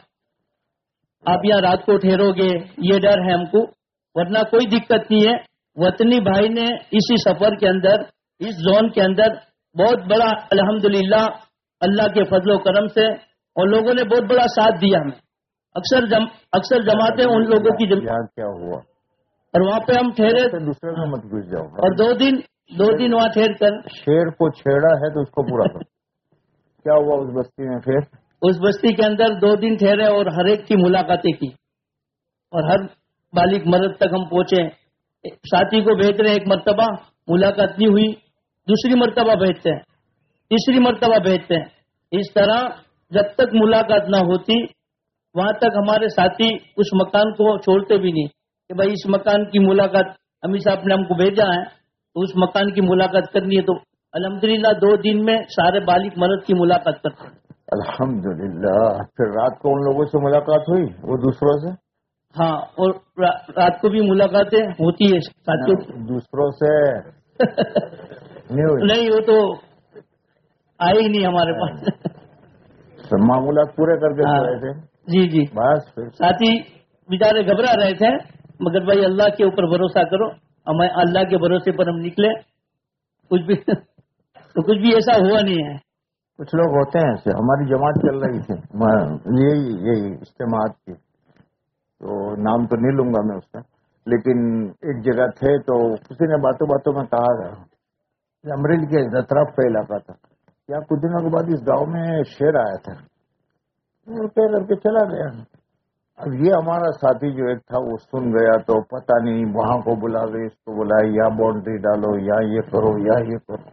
آپ یہاں رات کو ٹھہرو گے، یہ ڈر ہے ہم کو، ورنہ کوئی دقت نہیں ہے. وطنی بھائی نے اسی سفر کے اندر، اس زون کے اندر بہت بڑا الحمدللہ اللہ کے فضل و کرم سے اور لوگوں نے بہت بڑا ساتھ دیا ہمیں. اکثر جم اکثر جماعتیں ان لوگوں کی جم... کیا ہوا، اور وہاں پہ ہم ٹھہرے. دوسرے کو مت گھس جاؤ. اور دو دن دو دن وہاں ٹھہر کر شیر کو چھیڑا ہے تو اس کو پورا کرو. کیا ہوا اس بستی میں پھر؟ اس بستی کے اندر دو دن ٹھہرے اور ہر ایک کی ملاقاتیں کی، اور ہر بالغ مرد تک ہم پہنچے. ساتھی کو بھیج رہے، ایک مرتبہ ملاقات نہیں ہوئی، دوسری مرتبہ بھیجتے ہیں، تیسری مرتبہ بھیجتے ہیں. اس طرح جب تک ملاقات نہ ہوتی وہاں تک ہمارے ساتھی اس مکان کو چھوڑتے بھی نہیں کہ بھائی اس مکان کی ملاقات امی صاحب نے ہم کو بھیجا ہے تو اس مکان کی ملاقات کرنی ہے. تو الحمدللہ دو دن میں سارے بالغ مرد کی ملاقات کرتے ہیں. الحمدللہ. پھر رات کو ان لوگوں سے ملاقات ہوئی، وہ دوسروں سے؟ ہاں، اور رات کو بھی ملاقاتیں ہوتی ہے ساتھیوں. دوسروں سے نہیں، وہ تو آئے ہی نہیں ہمارے پاس. معمولات پورے کر کے رہے تھے. جی جی. بس ساتھی بیچارے گھبرا رہے تھے، مگر بھائی اللہ کے اوپر بھروسہ کرو. ہمیں اللہ کے بھروسے پر ہم نکلے، کچھ بھی تو کچھ بھی ایسا ہوا نہیں ہے. کچھ لوگ ہوتے ہیں ایسے. ہماری جماعت چل رہی تھی، یہی یہی اجتماعات کی، تو نام تو نہیں لوں گا میں اس کا، لیکن ایک جگہ تھے تو کسی نے باتوں باتوں میں کہا تھا، امریل کے اطراف کا علاقہ تھا، کیا کچھ دنوں کے بعد اس گاؤں میں شیر آیا تھا، کہہ کر کے چلا گیا. اب یہ ہمارا ساتھی جو ایک تھا وہ سن گیا تو پتہ نہیں وہاں کو بلا گئے، اس کو بلائے، یا باؤنڈری ڈالو، یا یہ کرو، یا یہ کرو.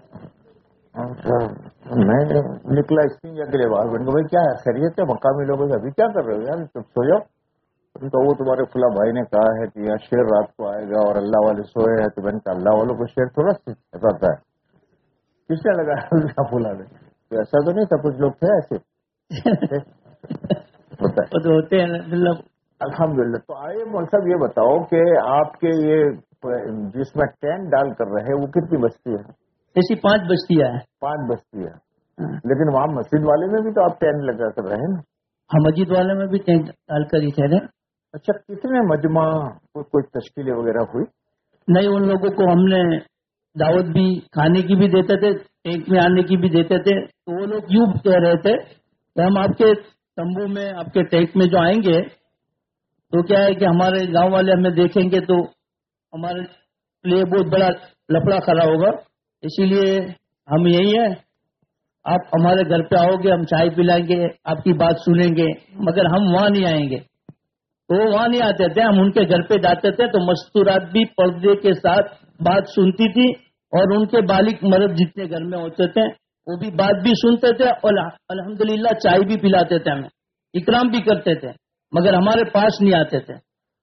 میں نکلا اسکین کے لیے باہر، میں نے کہا بھائی کیا ہے، خیریت ہے؟ مقامی لوگوں سے ابھی کیا کر رہے ہو یار، تم سو جاؤ. تو وہ تمہارے فلاں بھائی نے کہا ہے کہ یہاں شیر رات کو آئے گا اور اللہ والے سوئے ہیں. تو میں نے کہا اللہ والوں کو شیر تھوڑا سکتا ہے، کس نے لگایا پھلا نے؟ ایسا تو نہیں تھا، کچھ لوگ تھے ایسے. ہوتا ہے تو ہوتے ہیں مطلب الحمدللہ. تو آئے مول صاحب یہ بتاؤ کہ آپ کے یہ جس میں ٹینٹ ڈال کر رہے وہ کتنی بستی ہے؟ ایسی پانچ بستیاں ہیں. پانچ بستی ہے. لیکن وہاں مسجد والے میں بھی تو آپ ٹینٹ لگا کر رہے ہیں نا؟ ہاں مسجد والے میں بھی ٹینٹ ڈال کر ہی ٹھہرے. اچھا کتنے مجمع کوئی تشکیلیں وغیرہ ہوئی؟ نہیں ان لوگوں کو ہم نے دعوت بھی کھانے کی بھی دیتے تھے ٹینٹ میں آنے کی بھی دیتے تھے. تو وہ لوگ یوں کہہ رہے تھے کہ ہم آپ کے تمبو میں آپ کے ٹینٹ میں جو آئیں گے تو کیا ہے کہ ہمارے گاؤں والے ہمیں دیکھیں گے تو ہمارے لیے بہت بڑا لفڑا کھڑا ہوگا. اسی لیے ہم یہی ہیں آپ ہمارے گھر پہ آؤ گے ہم چائے پلائیں گے آپ کی بات سنیں گے مگر ہم وہاں نہیں آئیں گے. تو وہ وہاں نہیں آتے تھے ہم ان کے گھر پہ جاتے تھے تو مستورات بھی پردے کے ساتھ بات سنتی تھی اور ان کے بالغ مرد جتنے گھر میں ہوتے تھے وہ بھی بات بھی سنتے تھے اور الحمدللہ چائے بھی پلاتے تھے ہمیں اکرام بھی کرتے تھے مگر ہمارے پاس نہیں آتے تھے.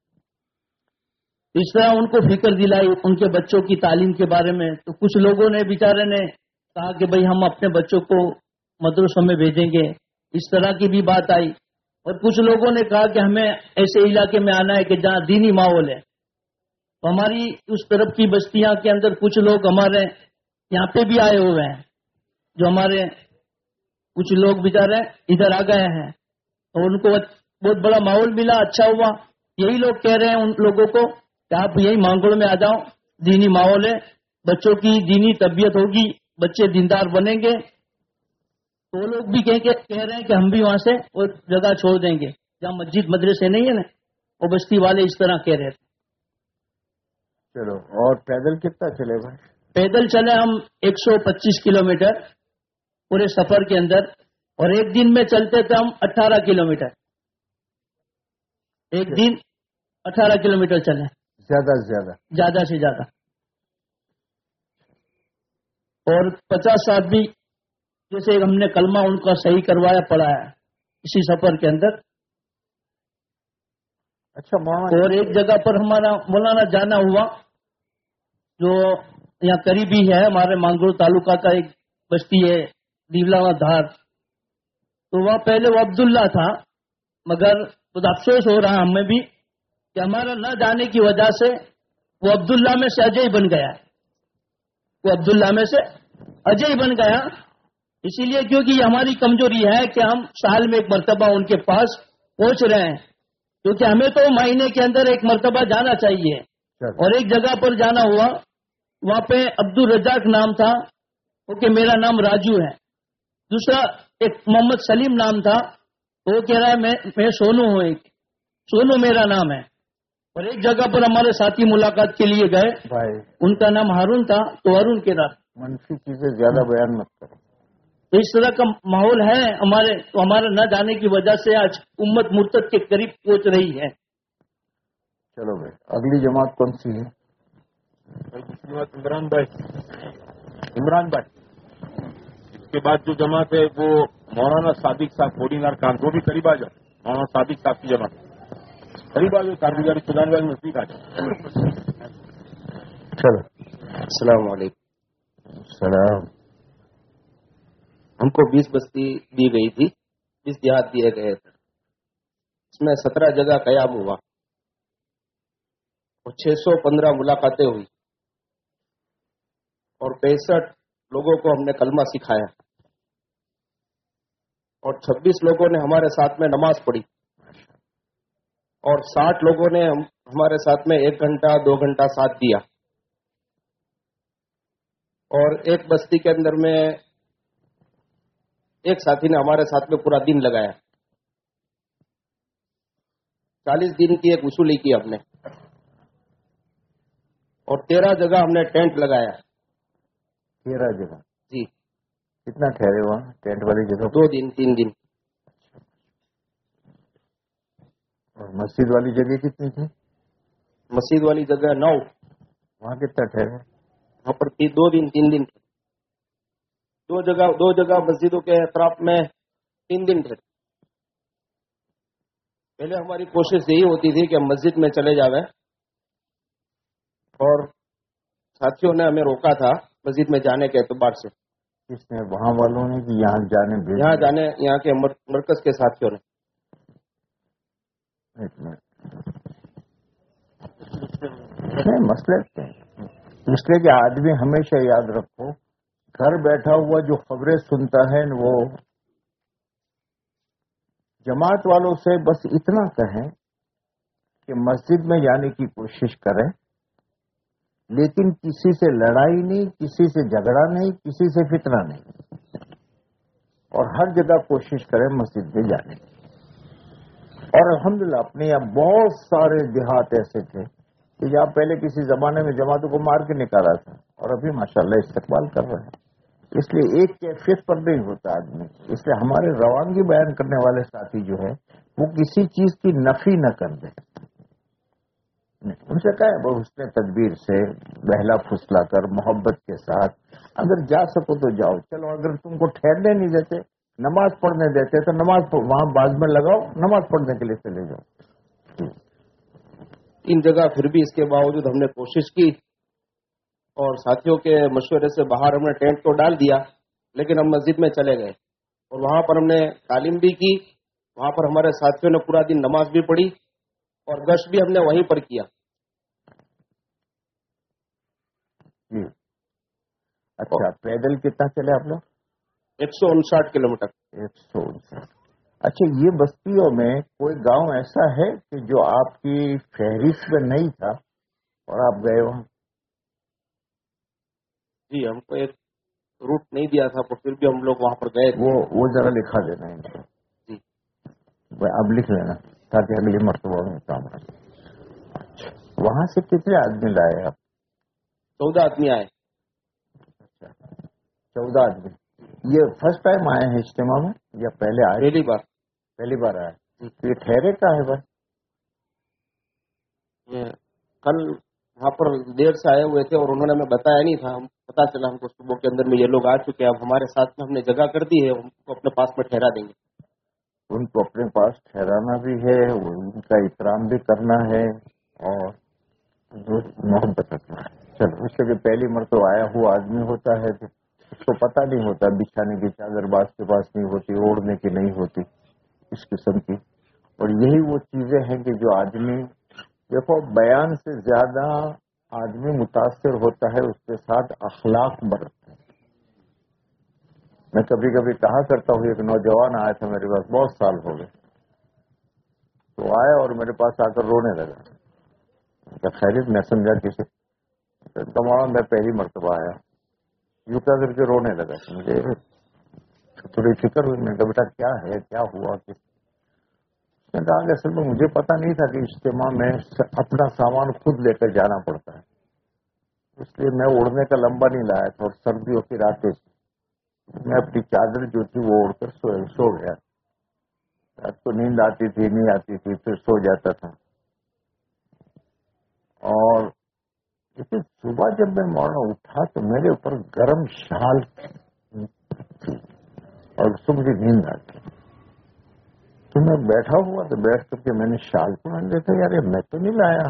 اس طرح ان کو فکر دلائی ان کے بچوں کی تعلیم کے بارے میں. تو کچھ لوگوں نے بیچارے نے کہا کہ بھئی ہم اپنے بچوں کو مدرسوں میں بھیجیں گے. اس طرح کی بھی بات آئی. اور کچھ لوگوں نے کہا کہ ہمیں ایسے علاقے میں آنا ہے کہ جہاں دینی ماحول ہے. تو ہماری اس طرف کی بستیاں کے اندر کچھ لوگ ہمارے یہاں پہ بھی آئے ہوئے ہیں جو ہمارے کچھ لوگ بیچارے ادھر آ گئے ہیں تو ان کو بہت بڑا ماحول ملا اچھا ہوا. یہی لوگ کہہ رہے ہیں ان لوگوں کو کہ آپ یہی مانگڑ میں آ جاؤ دینی ماحول ہے بچوں کی دینی تربیت ہوگی بچے دیندار بنیں گے. تو وہ لوگ بھی کہہ رہے ہیں کہ ہم بھی وہاں سے وہ جگہ چھوڑ دیں گے جہاں مسجد مدرسے نہیں ہے نا وہ بستی والے اس طرح کہہ رہے تھے. چلو اور پیدل کتنا چلے گا؟ پیدل چلے ہم ایک سو پچیس کلو میٹر پورے سفر کے اندر اور ایک دن میں چلتے تھے ہم اٹھارہ کلو میٹر. ایک دن اٹھارہ کلو میٹر چلے زیادہ سے زیادہ زیادہ سے زیادہ. اور پچاس آدمی جیسے ہم نے کلمہ ان کا صحیح کروایا پڑھایا اسی سفر کے اندر. اچھا اور ایک جگہ پر ہمارا مولانا جانا ہوا جو یہاں قریبی ہے ہمارے مانگرو تعلقہ کا ایک بستی ہے دیولا دھار. تو وہاں پہلے وہ عبداللہ تھا مگر خود افسوس ہو رہا ہمیں بھی کہ ہمارا نہ جانے کی وجہ سے وہ عبداللہ میں سے اجے بن گیا. وہ عبداللہ میں سے اجے بن گیا اسی لیے کیونکہ یہ ہماری کمزوری ہے کہ ہم سال میں ایک مرتبہ ان کے پاس پہنچ رہے ہیں کیونکہ ہمیں تو مہینے کے اندر ایک مرتبہ جانا چاہیے. اور ایک جگہ پر جانا ہوا وہاں پہ عبد الرزاق نام تھا کہ میرا نام راجو ہے. دوسرا ایک محمد سلیم نام تھا وہ کہہ رہا ہے میں میں سونو ہوں ایک سونو میرا نام ہے. اور ایک جگہ پر ہمارے ساتھی ملاقات کے لیے گئے بھائی ان کا نام ہارون تھا تو ہارون کہہ رہا منفی چیزیں زیادہ بیان مت کرو. تو اس طرح کا ماحول ہے ہمارے تو ہمارے نہ جانے کی وجہ سے آج امت مرتد کے قریب پہنچ رہی ہے. چلو بھائی اگلی جماعت کون سی ہے؟ عمران بھائی عمران بھائی اس کے بعد جو جماعت ہے وہ مولانا صادق صاحب بورینار کان وہ بھی قریب آ جاؤ. مولانا صادق صاحب کی جماعت قریب آ جاؤ کارگزاری سودان والے نزدیک آ جاؤ. چلو السلام علیکم. سلام. ہم کو بیس بستی دی گئی تھی بیس دیہات دیے گئے تھے. اس میں سترہ جگہ قیام ہوا اور چھ سو پندرہ ملاقاتیں ہوئی اور پینسٹھ لوگوں کو ہم نے کلمہ سکھایا اور چھبیس لوگوں نے ہمارے ساتھ میں نماز پڑھی اور ساٹھ لوگوں نے ہمارے ساتھ میں ایک گھنٹہ دو گھنٹہ ساتھ دیا. اور ایک بستی کے اندر میں ایک ساتھی نے ہمارے ساتھ میں پورا دن لگایا. چالیس دن کی ایک وصولی کی ہم نے اور تیرہ جگہ ہم نے ٹینٹ لگایا. تیرہ جگہ جی. کتنا ٹھہرے وہاں ٹینٹ والی جگہ؟ دو دن تین دن. اور مسجد والی جگہ کتنی تھی؟ مسجد والی جگہ نو. وہاں کتنا ٹھہرے؟ وہاں پر دو دن تین دن. دو جگہ دو جگہ مسجدوں کے اطراف میں تین دن ٹھہرے. پہلے ہماری کوشش یہی ہوتی تھی کہ ہم مسجد میں چلے جاویں اور ساتھیوں نے ہمیں روکا تھا مسجد میں جانے کے اعتبار سے کس نے؟ وہاں والوں نے کہ یہاں جانے بھیج یہاں جانے یہاں کے مر- مرکز کے ساتھیوں نے. ایک منٹ. نہیں مسئلے اس لیے کہ آدمی ہمیشہ یاد رکھو گھر بیٹھا ہوا جو خبریں سنتا ہے وہ جماعت والوں سے بس اتنا کہیں کہ مسجد میں جانے کی کوشش کریں، لیکن کسی سے لڑائی نہیں، کسی سے جھگڑا نہیں، کسی سے فتنہ نہیں، اور ہر جگہ کوشش کریں مسجد میں جانے کی. اور الحمدللہ اپنے یہاں بہت سارے دیہات ایسے تھے کہ جہاں پہلے کسی زمانے میں جماعتوں کو مار کے نکالا تھا اور ابھی ماشاءاللہ استقبال کر رہے ہیں. اس لیے ایک کیفیت پر نہیں ہوتا آدمی. اس لیے ہمارے روانگی بیان کرنے والے ساتھی جو ہے وہ کسی چیز کی نفی نہ کر دیں. ان سے کہے وہ اس نے تدبیر سے بہلا پھسلا کر محبت کے ساتھ اگر جا سکو تو جاؤ. چلو اگر تم کو ٹھہرنے نہیں دیتے، نماز پڑھنے دیتے تو نماز وہاں باز میں لگاؤ، نماز پڑھنے کے لیے چلے جاؤ. تین جگہ پھر بھی اس کے باوجود ہم نے کوشش کی اور ساتھیوں کے مشورے سے باہر ہم نے ٹینٹ تو ڈال دیا، لیکن ہم مسجد میں چلے گئے اور وہاں پر ہم نے تعلیم بھی کی. وہاں پر ہمارے ساتھیوں نے پورا دن نماز بھی پڑھی اور گشت بھی ہم نے وہیں پر کیا. جی اچھا. پیدل کتنا چلے آپ لوگ؟ ایک سو انسٹھ کلو میٹر. ایک سو انسٹھ. اچھا یہ بستیوں میں کوئی گاؤں ایسا ہے کہ جو آپ کی فہرست میں نہیں تھا اور آپ گئے وہاں؟ جی ہم کو ایک روٹ نہیں دیا تھا تو پھر بھی ہم لوگ وہاں پر گئے تھے. وہ وہ ذرا لکھا دینا ان کو. جی اب لکھ لینا تاکہ اگلی مرتبہ میں کام آئے. اچھا وہاں سے کتنے آدمی لائے آپ؟ چودہ آدمی آئے. اچھا چودہ آدمی. یہ فرسٹ ٹائم آئے ہیں اجتماع میں یا پہلے آئے؟ پہلی بار. پہلی بار آئے. یہ ٹھہرے کا ہے بھائی؟ یہ کل وہاں پر دیر سے آئے ہوئے تھے اور انہوں نے ہمیں بتایا نہیں تھا. ہم پتا چلا ہم کو صبح کے اندر میں یہ لوگ آ چکے ہیں. اب ہمارے ساتھ میں ہم نے جگہ کر دی ہے، ان کو اپنے پاس میں ٹھہرا دیں گے. ان کو اپنے پاس ٹھہرانا بھی ہے، ان کا احترام بھی کرنا ہے اور محبت رکھنا ہے. چلو اس سے پہلی مرتبہ آیا ہوا آدمی ہوتا ہے تو اس کو پتہ نہیں ہوتا بچھانے کی چادر باز کے پاس نہیں ہوتی، اوڑھنے کی نہیں ہوتی، اس قسم کی. اور یہی وہ چیزیں ہیں کہ جو آدمی دیکھو بیان سے زیادہ آدمی متاثر ہوتا ہے اس کے ساتھ اخلاق برتتے ہیں. میں کبھی کبھی کہا کرتا ہوں ایک نوجوان آیا تھا میرے پاس، بہت سال ہو گئے، تو آیا اور میرے پاس آ کر رونے لگا. خیریت؟ میں سمجھا کسی تمام میں پہلی مرتبہ آیا، یوں کر کے رونے لگا. مجھے تھوڑی فکر ہوئی. میں نے کہا بیٹا کیا ہے، کیا ہوا؟ کس نے کہا کہ اصل میں مجھے پتا نہیں تھا کہ اجتماع میں اپنا سامان خود لے کر جانا پڑتا ہے، اس لیے میں اڑنے کا لمبا نہیں لایا تھا. اور سردیوں کی راتیں میں اپنی چادر جو تھی وہ اوڑھ کر سو سو گیا. رات کو نیند آتی تھی نہیں آتی تھی پھر سو جاتا تھا. اور لیکن صبح جب میں موڑا اٹھا تو میرے اوپر گرم شال تھی اور اس سے مجھے نیند آتی. تو میں بیٹھا ہوا تو بیٹھ کر کے میں نے شال کو مان دیتا، یار میں تو نہیں لایا،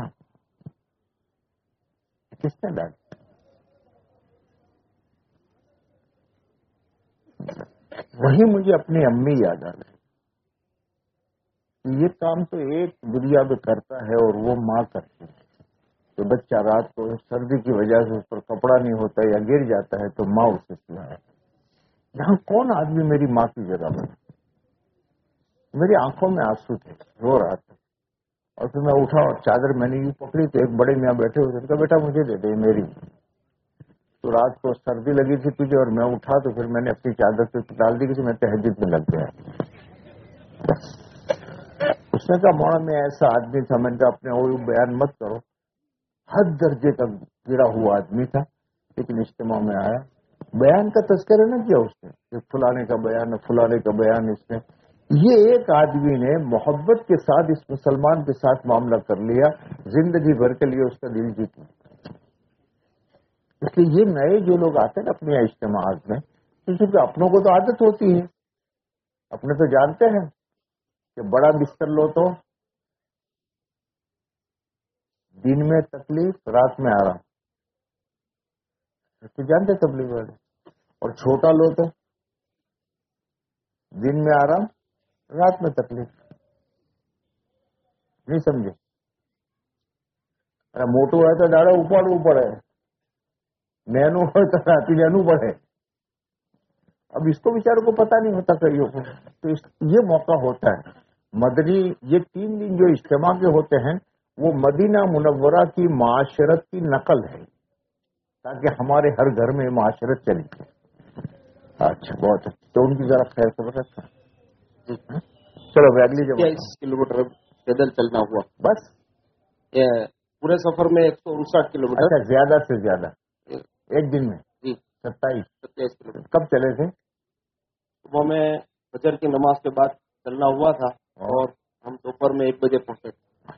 کس نے لایا؟ وہی مجھے اپنی امی یاد آ گئی. یہ کام تو ایک دنیا میں کرتا ہے اور وہ ماں کرتی ہے. تو بچہ رات کو سردی کی وجہ سے اس پر کپڑا نہیں ہوتا یا گر جاتا ہے تو ماں اسے سلایا. یہاں کون آدمی میری ماں کی جگہ میں؟ میری آنکھوں میں آنسو تھے، رو رہا تھا. اور پھر میں اٹھا اور چادر میں نے یوں پکڑی تو ایک بڑے میاں بیٹھے ہوئے تھے. بیٹا مجھے دے دے میری. تو رات کو سردی لگی تھی تجھے اور میں اٹھا تو پھر میں نے اپنی چادر سے ڈال دی کہ میں تہجد میں لگ گیا. اس نے کہا موڑا میں ایسا آدمی تھا. میں نے کہا اپنے وہ بیان مت کرو. حد درجے کا گرا ہوا آدمی تھا لیکن اجتماع میں آیا. بیان کا تذکرہ نہ کیا اس نے کہ فلانے کا بیان ہے فلانے کا بیان. اس نے یہ ایک آدمی نے محبت کے ساتھ اس مسلمان کے ساتھ معاملہ کر لیا، زندگی بھر کے لیے اس کا دل جیت لیا. اس لیے یہ نئے جو لوگ آتے ہیں اپنے اجتماعات میں، کیونکہ اپنوں کو تو عادت ہوتی ہے، اپنے تو جانتے ہیں کہ بڑا بستر لو تو دن میں تکلیف رات میں آرام. تو جانتے تبلیغ والے اور چھوٹا لو تو دن میں آرام رات میں تکلیف. نہیں سمجھے؟ ارے موٹو ہے تو ڈاڑا اپاڑવું પડે, نینو હોય તો રાતી نینو પડે. اب اس کو بیچاروں کو پتا نہیں ہوتا کئیوں کو, تو یہ موقع ہوتا ہے. مدنی یہ تین دن جو اجتماع کے ہوتے ہیں وہ مدینہ منورہ کی معاشرت کی نقل ہے, تاکہ ہمارے ہر گھر میں معاشرت چلی جائے. اچھا بہت اچھا, تو ان کی ذرا خیر خبر رکھا. چلو اگلی جگہ. تیئیس کلو میٹر پیدل چلنا ہوا بس پورے سفر میں ایک سو انسٹھ کلو میٹر. اچھا زیادہ سے زیادہ ایک دن میں جی ستائیس ستائیس کلو میٹر. کب چلے تھے؟ صبح میں فجر کی نماز کے بعد چلنا ہوا تھا اور ہم دوپہر میں ایک بجے پہنچے.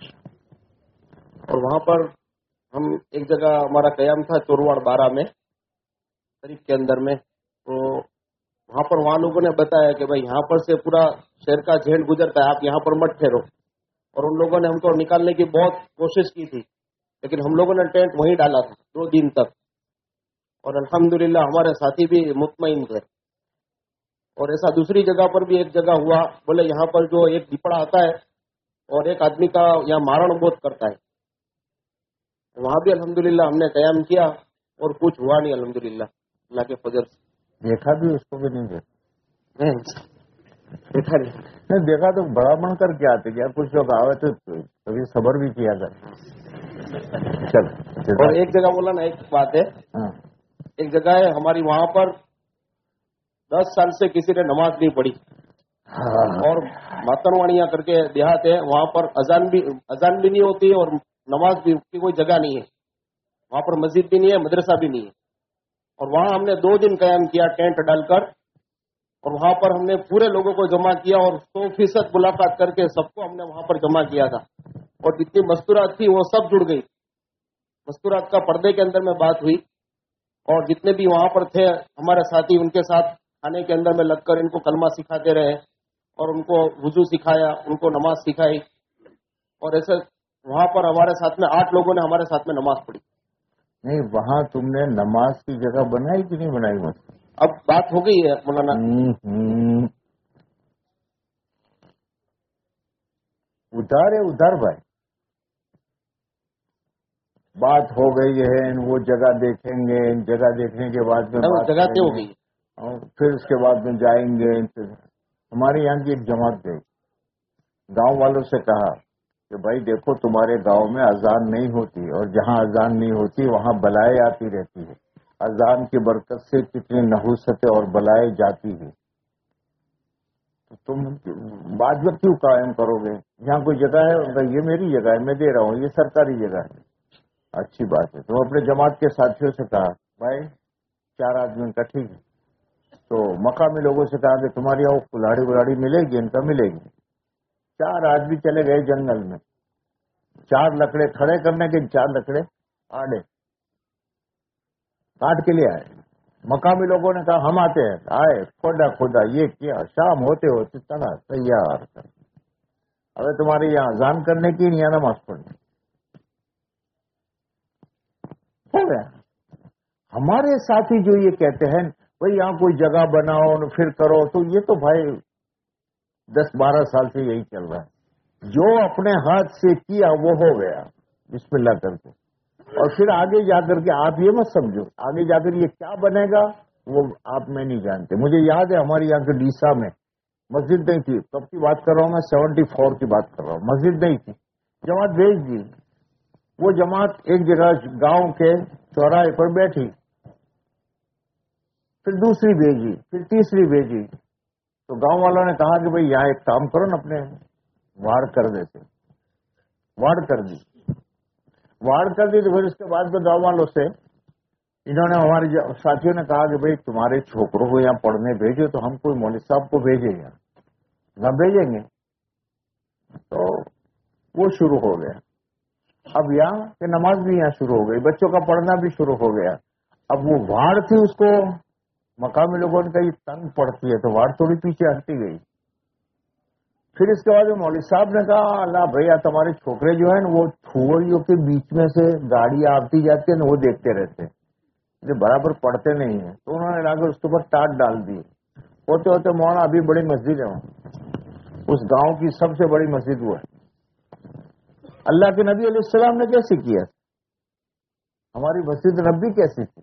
اور وہاں پر ہم ایک جگہ ہمارا قیام تھا چورواڑ بارہ میں شریف کے اندر میں. تو وہاں پر وہاں لوگوں نے بتایا کہ بھائی یہاں پر سے پورا شہر کا جھینڈ گزرتا ہے, آپ یہاں پر مت ٹھہرو. اور ان لوگوں نے ہم کو نکالنے کی بہت کوشش کی تھی, لیکن ہم لوگوں نے ٹینٹ وہیں ڈالا تھا دو دن تک. اور الحمدللہ ہمارے ساتھی بھی مطمئن تھے. اور ایسا دوسری جگہ پر بھی ایک جگہ ہوا, بولے یہاں پر جو ایک دیپڑا آتا ہے اور ایک آدمی کا یہاں مارن بہت کرتا ہے. وہاں بھی الحمدللہ ہم نے قیام کیا اور کچھ ہوا نہیں الحمدللہ اللہ کے فضل سے. دیکھا بھی اس کو بھی نہیں دیکھا, دیکھا نہیں نہیں دیکھا تو بڑا بن کر کے آتے کیا, کچھ لوگ آئے تو کبھی صبر بھی کیا کر. چل اور ایک جگہ بولا نا, ایک بات ہے, ایک جگہ ہے ہماری وہاں پر دس سال سے کسی نے نماز نہیں پڑھی, اور ماتنواڑیاں کر کے دیہات ہے, وہاں پر اذان بھی اذان بھی نہیں ہوتی اور نماز بھی کی کوئی جگہ نہیں ہے. وہاں پر مسجد بھی نہیں ہے, مدرسہ بھی نہیں ہے. اور وہاں ہم نے دو دن قیام کیا ٹینٹ ڈال کر, اور وہاں پر ہم نے پورے لوگوں کو جمع کیا اور سو فیصد ملاقات کر کے سب کو ہم نے وہاں پر جمع کیا تھا. اور جتنی مستورات تھی وہ سب جڑ گئی. مستورات کا پردے کے اندر میں بات ہوئی, اور جتنے بھی وہاں پر تھے ہمارے ساتھی ان کے ساتھ کھانے کے اندر میں لگ کر ان کو کلمہ سکھاتے رہے, اور ان کو وضو سکھایا, ان کو نماز سکھائی. اور ایسے وہاں پر ہمارے ساتھ میں آٹھ لوگوں نے ہمارے ساتھ میں نماز پڑھی. نہیں وہاں تم نے نماز کی جگہ بنائی کہ نہیں بنائی؟ مجھ اب بات ہو گئی ہے مولانا. ادھر ہے ادھر بھائی, بات ہو گئی ہے, وہ جگہ دیکھیں گے, جگہ دیکھنے کے بعد میں جگہ کیا ہو گئی, اور پھر اس کے بعد میں جائیں گے. ہمارے یہاں کی ایک جماعت گئی, گاؤں والوں سے کہا کہ بھائی دیکھو تمہارے گاؤں میں اذان نہیں ہوتی, اور جہاں اذان نہیں ہوتی وہاں بلائیں آتی رہتی ہے. اذان کی برکت سے کتنی نحوستیں اور بلائیں جاتی ہے, تو تم بعد میں کیوں قائم کرو گے؟ یہاں کوئی جگہ ہے؟ یہ میری جگہ ہے, میں دے رہا ہوں, یہ سرکاری جگہ ہے. اچھی بات ہے. تو اپنے جماعت کے ساتھیوں سے کہا بھائی چار آدمی کا ٹھیک ہے. تو مقامی لوگوں سے کہا کہ تمہاری یہاں کلاڑی ولاڑی ملے گی, ان کا ملے گی. چار آدمی چلے گئے جنگل میں, چار لکڑے کھڑے کرنے کے, چار لکڑے آڑے کاٹ کے لیے آئے. مقامی لوگوں نے کہا ہم آتے ہیں, آئے کھودا کھودا یہ کیا, شام ہوتے ہوتے چلا تیار کر. ابھی تمہارے یہاں اذان کرنے کی نہیں, نماز پڑھنے ہو گیا. ہمارے ساتھی جو یہ کہتے ہیں بھائی یہاں کوئی جگہ بناؤ پھر کرو, تو یہ تو بھائی دس بارہ سال سے یہی چل رہا ہے. جو اپنے ہاتھ سے کیا وہ ہو گیا بسم اللہ کر کے, اور پھر آگے جا کر کے آپ یہ مت سمجھو آگے جا کر یہ کیا بنے گا وہ آپ میں نہیں جانتے. مجھے یاد ہے ہمارے یہاں کے ڈیسا میں مسجد نہیں تھی, کب کی بات کر رہا ہوں میں, سیونٹی فور کی بات کر رہا ہوں. مسجد نہیں تھی, جماعت بھیج دی. وہ جماعت ایک جگہ گاؤں کے چوراہے پر بیٹھی, پھر دوسری بھیجی, پھر تیسری بھیجی. تو گاؤں والوں نے کہا کہ بھئی یہاں ایک کام کرو نا, اپنے واڑ کر دیتے, واڑ کر دی. واڑ کر دی تو پھر اس کے بعد میں گاؤں والوں سے انہوں نے, ہمارے ساتھیوں نے کہا کہ بھئی تمہارے چھوکروں کو یہاں پڑھنے بھیجو, تو ہم کوئی مولوی صاحب کو بھیجیں گے, نہ بھیجیں گے. تو وہ شروع ہو گیا. اب یہاں کہ نماز بھی یہاں شروع ہو گئی, بچوں کا پڑھنا بھی شروع ہو گیا. اب وہ واڑ تھی, اس کو مقامی لوگوں نے کہا یہ تنگ پڑتی ہے, تو واڑ تھوڑی پیچھے ہٹتی گئی. پھر اس کے بعد مولوی صاحب نے کہا اللہ بھیا تمہارے چھوکرے جو ہیں وہ تھوڑیوں کے بیچ میں سے گاڑی آتی جاتی ہے نا, وہ دیکھتے رہتے ہیں, जो बराबर पढ़ते नहीं है, तो उन्होंने लाकर उसके ऊपर टाट डाल दी। होते होते मौलाना अभी बड़ी मस्जिद है वहाँ, उस गांव की सबसे बड़ी मस्जिद वो है। अल्लाह के नबी अलैहिस्सलाम ने कैसे किया, हमारी मस्जिद नबी कैसी थी?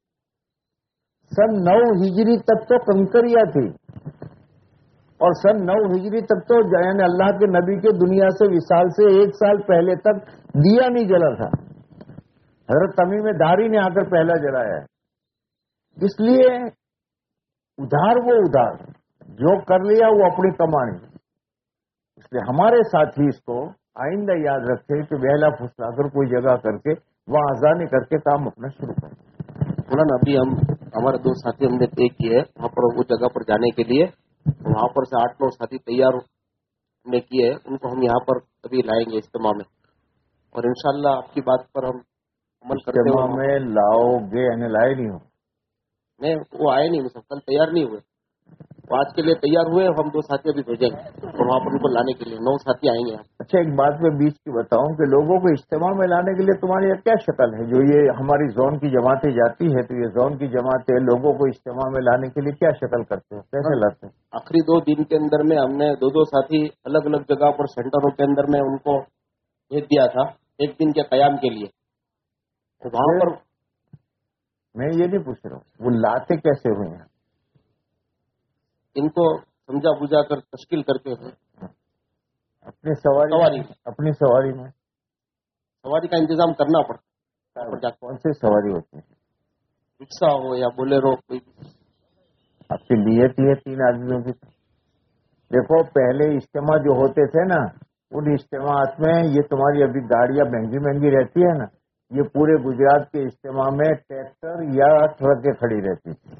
सन नौ हिजरी तक तो कंकरिया थी, और सन नौ हिजरी तक तो यानी अल्लाह के नबी के दुनिया से विशाल से एक साल पहले तक दिया नहीं जला था। हजरत तमीम दारी ने आकर पहला जलाया है। इसलिए उधार वो उधार, जो कर लिया वो अपनी कमानी। इसलिए हमारे साथी इसको आइंदा याद रखें कि बहला फुसलाकर कोई जगह करके वहां अजानी करके काम अपना शुरू करें। मौलाना अभी हम हमारे दो साथी हमने तय किए है वहाँ पर वो जगह पर जाने के लिए, वहाँ पर से आठ नौ साथी तैयार हमने किए हैं, उनको हम यहाँ पर कभी लाएंगे इज्तिमा में, और इंशाल्लाह आपकी बात पर हम अमल करते इज्तिमा हुए में लाओगे यानी लाए नहीं हो? नहीं, वो आए नहीं, सब कल तैयार नहीं हुए, वो आज के लिए तैयार हुए, हम दो साथी अभी भेजेंगे और वहाँ पर उनको लाने के लिए नौ साथी आएंगे। अच्छा, एक बात मैं बीच की बताऊं कि लोगों को इज्तिमा में लाने के लिए तुम्हारी क्या शक्ल है? जो ये हमारी जोन की जमातें जाती है, तो ये जोन की जमातें लोगों को इज्तिमा में लाने के लिए क्या शक्ल करते हो, कैसे लाते हो? आखिरी दो दिन के अंदर में हमने दो दो साथी अलग अलग जगह पर सेंटरों के अंदर में उनको भेज दिया था एक दिन के कयाम के लिए, तो वहाँ पर मैं ये नहीं पूछ रहा हूँ वो लाते कैसे हुए हैं, इनको समझा बुझा कर तश्कील करके है अपनी सवारी सवारी अपनी सवारी में सवारी का इंतजाम करना पड़ता है। कौन सी सवारी होती है? रिक्शा हो या बोलेरो, कोई आपकी नियत ही है तीन आदमियों की। देखो पहले इज्तिमा जो होते थे ना, उन इज्तिमात में ये तुम्हारी अभी गाड़ियां महंगी महंगी रहती है ना, ये पूरे गुजरात के इज्तिमा में ट्रैक्टर या ट्रकें खड़ी रहती थी।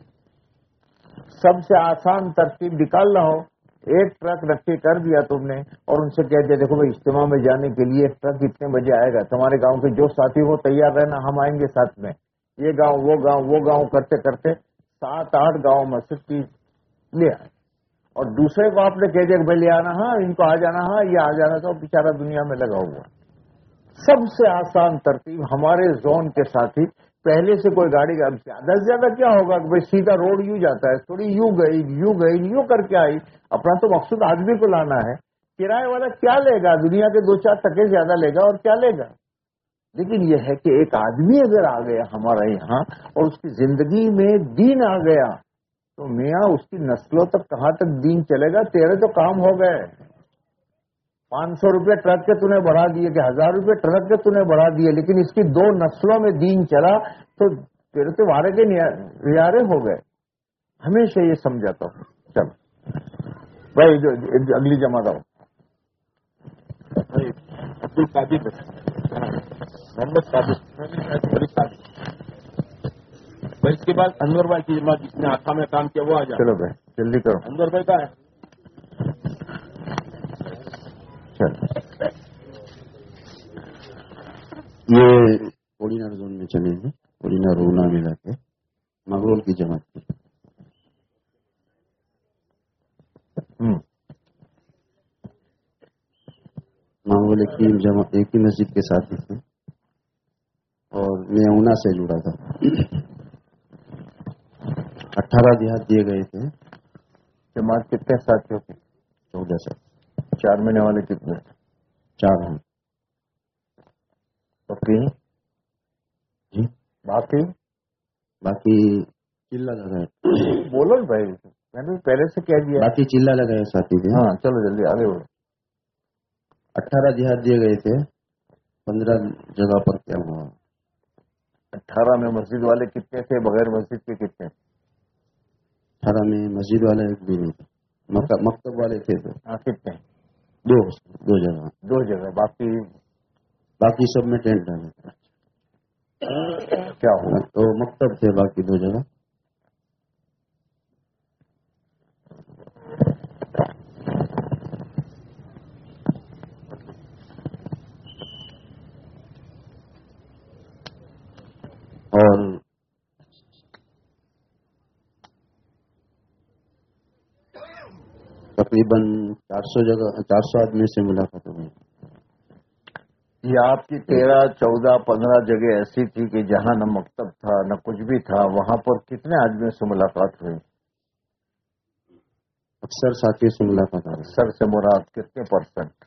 सबसे आसान तरतीब निकालना हो, एक ट्रक रखे कर दिया तुमने और उनसे कह दिया देखो भाई इज्तिमा में जाने के लिए एक ट्रक इतने बजे आएगा, तुम्हारे गांव के जो साथी हो तैयार रहना, हम आएंगे साथ में। ये गांव वो गांव वो गांव करते करते सात आठ गांव मस्जिद की ले आए, और दूसरे को आपने कह दिया कि भाई ले आना, हाँ इनको आ जाना, हाँ ये आ जाना, तो बेचारा दुनिया में लगा हुआ। सबसे आसान तरतीब हमारे जोन के साथी पहले से कोई गाड़ी का ज्यादा से ज्यादा क्या होगा कि भाई सीधा रोड यूं जाता है, थोड़ी यूं गई यूं गई यूं करके आई, अपना तो मकसूद आदमी को लाना है। किराए वाला क्या लेगा, दुनिया के दो चार टके ज्यादा लेगा और क्या लेगा। लेकिन यह है कि एक आदमी अगर आ गया हमारा यहाँ और उसकी जिंदगी में दीन आ गया, तो मियाँ उसकी नस्लों तक कहाँ तक दीन चलेगा। तेरे तो काम हो गए, पाँच सौ रुपये ट्रक के तूने बढ़ा दिए कि हजार रुपये ट्रक के तूने बढ़ा दिए, लेकिन इसकी दो नस्लों में दीन चला तो तेरे तो वारे के नियारे हो गए। हमेशा ये समझाता हूँ। चलो भाई जो, जो अगली जमा दो अब्दुल कादिर मोहम्मद कादिर भाई, इसके बाद अनवर भाई की जमात जिसने आखा में काम किया वो आ जाए। चलो भाई जल्दी करो। अनवर भाई का है ये कोडीनार जोन में चले हैं, कोडीनार रूना मिला के मगरोल की जमात की। मांगोल की जमात एक ही मस्जिद के साथ थे और मैं ऊना से जुड़ा था। अठारह देहात दिए गए थे। जमात कितने साथियों के? चौदह साथ। चार महीने वाले कितने? चार हैं। बाकी जी बाकी बाकी चिल्ला लगाए। बोलो भाई, मैंने पहले से कह दिया। बाकी चिल्ला लगाए साथी थे। हाँ चलो जल्दी आगे बढ़ो। अठारह देहात दिए गए थे, पंद्रह जगह पर क्या हुआ। अठारह में मस्जिद वाले कितने थे, बगैर मस्जिद के कितने? अठारह में मस्जिद वाले एक भी नहीं थे, मकतब वाले थे तो। हाँ कितने? दो दो जगह दो जगह बाकी बाकी सब में टेंट डाले थे। क्या हुआ? तो मकतब थे बाकी दो जगह। और तकरीबन चार सौ जगह चार सौ आदमी से मुलाकात हुई। یہ آپ کی تیرہ چودہ پندرہ جگہ ایسی تھی کہ جہاں نہ مکتب تھا نہ کچھ بھی تھا، وہاں پر کتنے آدمیوں سے ملاقات ہوئی؟ اکثر ساتھیوں سے ملاقات آ رہی سر سے مراد کتنے پرسنٹ؟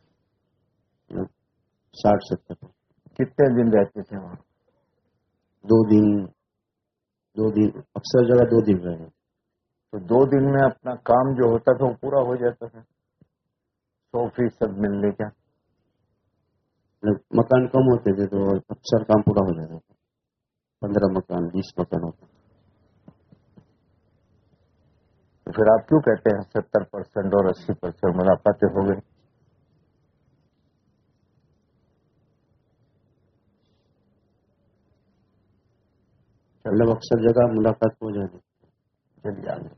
ساٹھ ستر. کتنے دن رہتے تھے وہاں؟ دو دن دو دن اکثر جگہ دو دن رہے. تو دو دن میں اپنا کام جو ہوتا تھا وہ پورا ہو جاتا تھا سو فیصد ملنے کا؟ مکان کم ہوتے تھے تو اکثر کام پورا ہو جاتا تھا. پندرہ مکان بیس مکان ہوتا. تو پھر آپ کیوں کہتے ہیں ستر پرسینٹ اور اسی پرسینٹ ملاقاتیں ہو گئی؟ مطلب اکثر جگہ ملاقات ہو جاتی. چلیے آگے.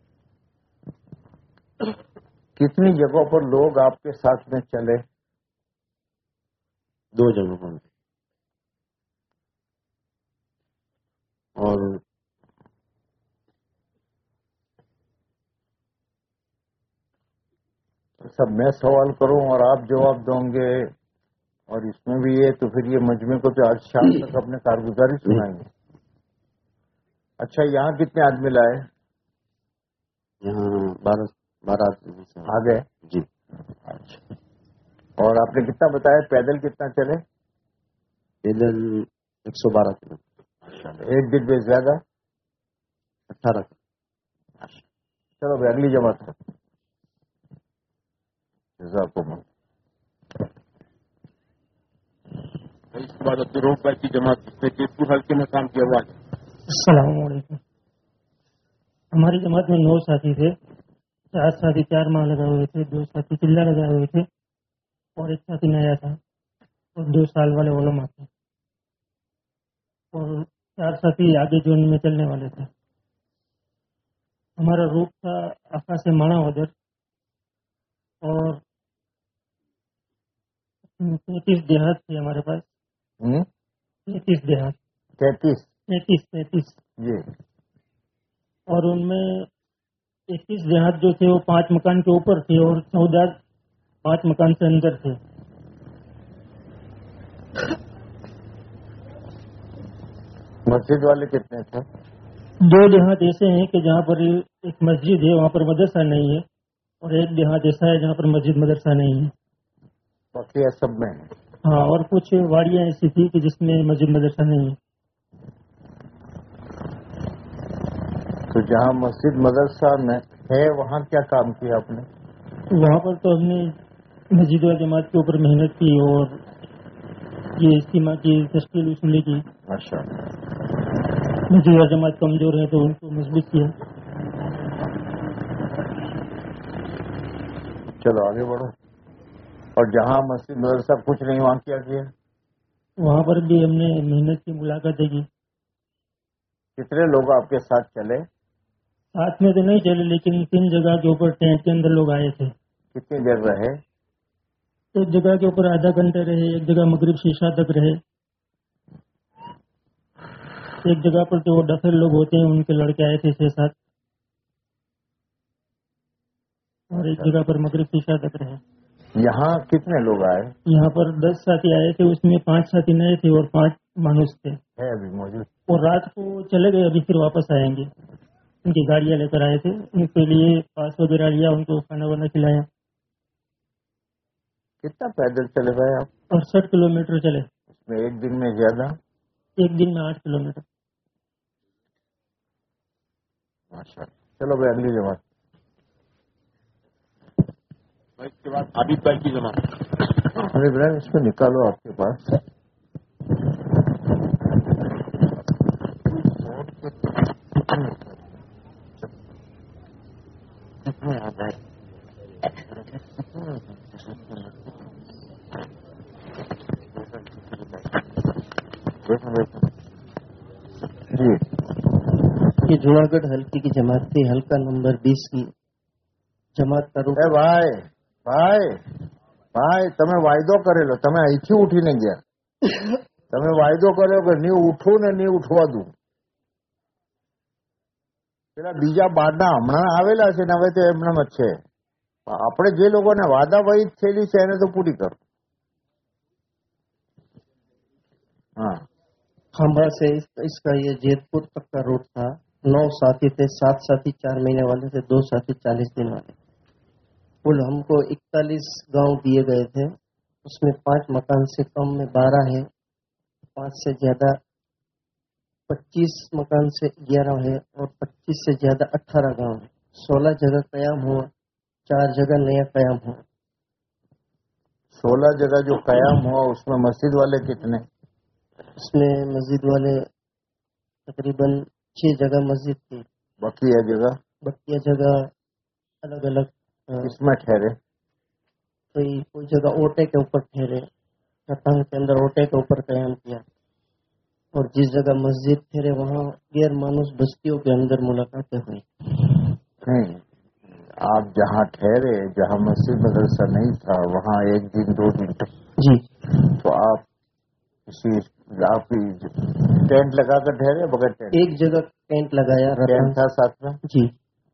کتنی جگہوں پر لوگ آپ کے ساتھ میں چلے؟ دو جگہوں پر. اور سب میں سوال کروں اور آپ جواب دوں گے اور اس میں بھی یہ تو پھر یہ مجمع کو تو آج شام تک اپنے کارگزاری سنائیں گے. اچھا یہاں کتنے آدمی لائے؟ یہاں بارہ بارہ آدمی آ گئے جی. اچھا. اور آپ نے کتنا بتایا پیدل کتنا چلے؟ پیدل ایک سو بارہ کلو. ایک دن میں زیادہ اٹھارہ. چلو بھائی اگلی جماعت ہے. جزاکم اللہ. اس کے بعد عبد الروف بھائی کی جماعت جس نے جیت پور حلقے میں کام کیا ہوا ہے. السلام علیکم. ہماری جماعت میں نو ساتھی تھے. چار ساتھی چار ماہ لگائے ہوئے تھے، دو ساتھی چلہ لگائے ہوئے تھے اور ایک ساتھی نیا تھا اور دو سال والے علماء تھے اور چار ساتھی آگے جون میں چلنے والے تھے. ہمارا روپ تھا آقا سے مانا ادھر اور تینتیس دیہات تھے ہمارے پاس. تینتیس دیہات. تینتیس تینتیس تینتیس جی. اور ان میں اکیس دیہات جو تھے وہ پانچ مکان کے اوپر تھے اور چودہ پانچ مکان سے اندر تھے. مسجد والے کتنے تھے؟ دو دیہات ایسے ہیں کہ جہاں پر ایک مسجد ہے وہاں پر مدرسہ نہیں ہے اور ایک دیہات ایسا ہے جہاں پر مسجد مدرسہ نہیں ہے. بقیہ سب میں ہے. ہاں اور کچھ واڑیاں ایسی تھی کہ جس میں مسجد مدرسہ نہیں ہے. تو جہاں مسجد مدرسہ میں ہے وہاں کیا کام کیا آپ نے؟ وہاں پر تو ہم نے مسجد و جماعت کے اوپر محنت کی اور یہ اجتماع کی تشکیل اصولی کی. ماشاء اللہ. مسجد و جماعت کمزور ہے تو ان کو مضبوط کیا. چلو آگے بڑھو. اور جہاں مسجد مدرسہ کچھ نہیں وہاں کیا کیا؟ وہاں پر بھی ہم نے محنت کی ملاقاتیں کی. کتنے لوگ آپ کے ساتھ چلے؟ ساتھ میں تو نہیں چلے لیکن تین جگہ کے اوپر ٹینٹ کے اندر لوگ آئے تھے. کتنی دیر رہے؟ ایک جگہ کے اوپر آدھا گھنٹہ رہے، ایک جگہ مغرب سے عشاء تک رہے، ایک جگہ پر تو وہ ڈفر لوگ ہوتے ہیں ان کے لڑکے آئے تھے چھ سات، اور ایک جگہ پر مغرب سے عشاء تک رہے. یہاں کتنے لوگ آئے؟ یہاں پر دس ساتھی آئے تھے، اس میں پانچ ساتھی نئے تھے اور پانچ مانوس تھے. ہے ابھی موجود. اور رات کو چلے گئے، ابھی پھر واپس آئیں گے. ان کی گاڑیاں لے کر آئے تھے، ان کے لیے پاس وغیرہ لیا، ان کو کھانا وانا کھلایا. کتنا پیدل چلے گئے آپ؟ اڑسٹھ کلو میٹر چلے. اس میں ایک دن میں زیادہ؟ ایک دن میں آٹھ کلو میٹر. ماشاء اللہ. چلو بھائی اگلی جماعت. اس کے بعد عابد بھائی کی جماعت. ارے ابراہیم اس کو نکالو آپ کے پاس. جی یہ جوناگڑھ حلقے کی جماعت تھی، حلقہ نمبر بیس کی જમાત કરું. એ ભાઈ ભાઈ ભાઈ તમે વાયદો કરેલો, તમે અહીંથી ઉઠીને ગયા, તમે વાયદો કર્યો કે નહીં ઉઠું ને નહીં ઉઠવા દઉં. પેલા બીજા બારના હમણાં આવેલા છે ને હવે તો એમનામ જ છે. આપણે જે લોકોને વાદાવાહી થયેલી છે એને તો પૂરી કરો. हाँ खंबा से इस, इसका ये जेतपुर तक का रूट था। नौ साथी थे, सात साथी चार महीने वाले थे, दो साथी चालीस दिन वाले। कुल हमको इकतालीस गांव दिए गए थे, उसमें पांच मकान से कम में बारह है, पांच से ज्यादा पच्चीस मकान से ग्यारह है, और पच्चीस से ज्यादा अठारह गांव है। सोलह जगह कयाम हुआ, चार जगह नया कयाम हुआ। सोलह जगह जो कयाम हुआ उसमें मस्जिद वाले कितने? उसमें मस्जिद वाले तकरीबन छह जगह मस्जिद थी। बकिया जगह बकिया जगह अलग अलग, किसमें ठहरे? कोई कोई जगह ओटे के ऊपर ठहरे, रतंग के अंदर ओटे के ऊपर कयाम किया, और जिस जगह मस्जिद ठहरे वहाँ गैर मानुस बस्तियों के अंदर मुलाकातें हुई। नहीं, आप जहाँ ठहरे, जहाँ मस्जिद मदरसा नहीं था, वहाँ एक दिन दो दिन जी, तो आप किसी आप टेंट लगा कर ठहरे बगैर टेंट? एक जगह टेंट लगाया, टेंट था साथ में? जी।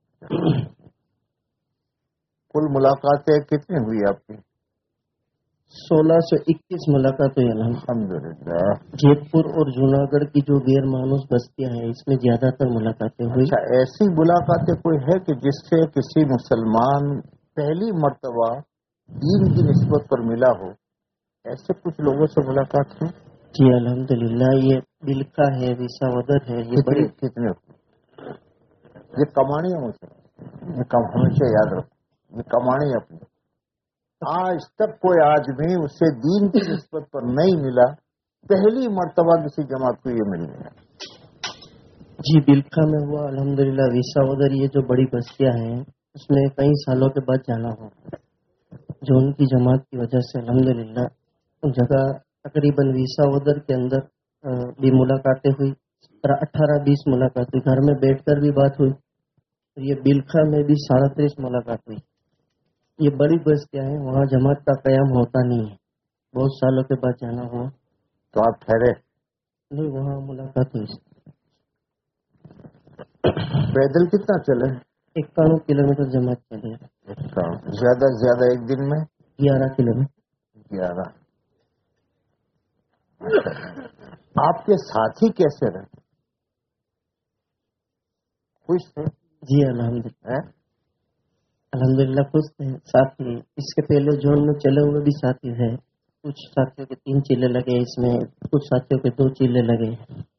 कुल मुलाकातें कितनी हुई आपकी? सोलह सौ इक्कीस मुलाकात हुई अल्हम्दुलिल्लाह। जयपुर और जूनागढ़ की जो गैर मानूस बस्तियां हैं इसमें ज्यादातर मुलाकातें हुई। अच्छा, ऐसी मुलाकातें कोई है कि जिससे किसी मुसलमान पहली मर्तबा दीन की निस्बत पर मिला हो? ऐसे कुछ लोगों से मुलाकात है? जी अल्हम्दुलिल्लाह। ये बिलका है, विसावदर है, ये बड़ी कितने ये कमानी है मुझे, ये कम हमेशा याद रखो, ये कमानी अपनी। आज तक कोई आदमी उससे दीन की निस्बत पर नहीं मिला, पहली मर्तबा किसी जमात को ये मिल गया। जी बिलका में हुआ अल्हम्दुलिल्लाह। विसावदर ये जो बड़ी बस्तियां हैं उसमें कई सालों के बाद जाना हुआ, जो उनकी जमात की वजह से अल्हम्दुलिल्लाह उन जगह तकरीबन विसावदर के अंदर भी मुलाकातें हुई, अठारह बीस मुलाकात हुई, घर में बैठकर भी बात हुई। तो ये बिलखा में भी साढ़तीस मुलाकात हुई। ये बड़ी बस्तियां हैं, वहाँ जमात का कयाम होता नहीं है, बहुत सालों के बाद जाना हुआ। तो आप ठहरे नहीं, वहाँ मुलाकात हुई। पैदल कितना चले? इक्यावन किलोमीटर जमात चले। ज्यादा से ज्यादा एक दिन में ग्यारह किलोमीटर। ग्यारह। आपके साथी कैसे रहे? खुश थे? जी अल्हम्दुलिल्लाह, अल्हम्दुलिल्लाह खुश थे। साथी इसके पहले जोन में चले हुए भी साथी है, कुछ साथियों के तीन चिल्ले लगे इसमें, कुछ साथियों के दो चिल्ले लगे,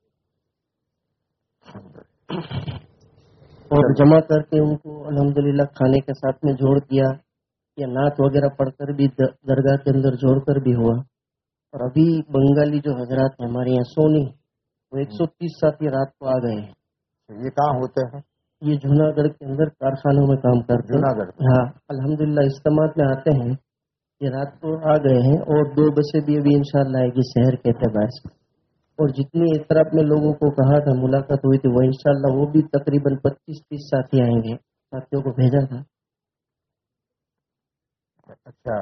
और जमा करके उनको अल्हम्दुलिल्लाह खाने के साथ में जोड़ दिया, या नात वगैरह पढ़कर भी दरगाह के अंदर जोड़ कर भी हुआ। और अभी बंगाली जो हजरात है हमारे यहाँ सोनी, वो एक सौ तीस साथी रात को आ गए हैं। ये कहाँ होते हैं? ये जूनागढ़ के अंदर कारखानों में काम करते हैं। जूनागढ़? हाँ अल्हम्दुलिल्लाह, इस्तेमाल में आते हैं। ये रात को आ गए हैं, और दो बसे भी अभी इंशाल्लाह आएगी शहर के एतबार से। और जितनी इतराब में लोगों को कहा था, मुलाकात हुई थी, वो इंशाल्लाह वो भी तकरीबन पच्चीस तीस साथी आएंगे, साथियों को भेजा था। अच्छा,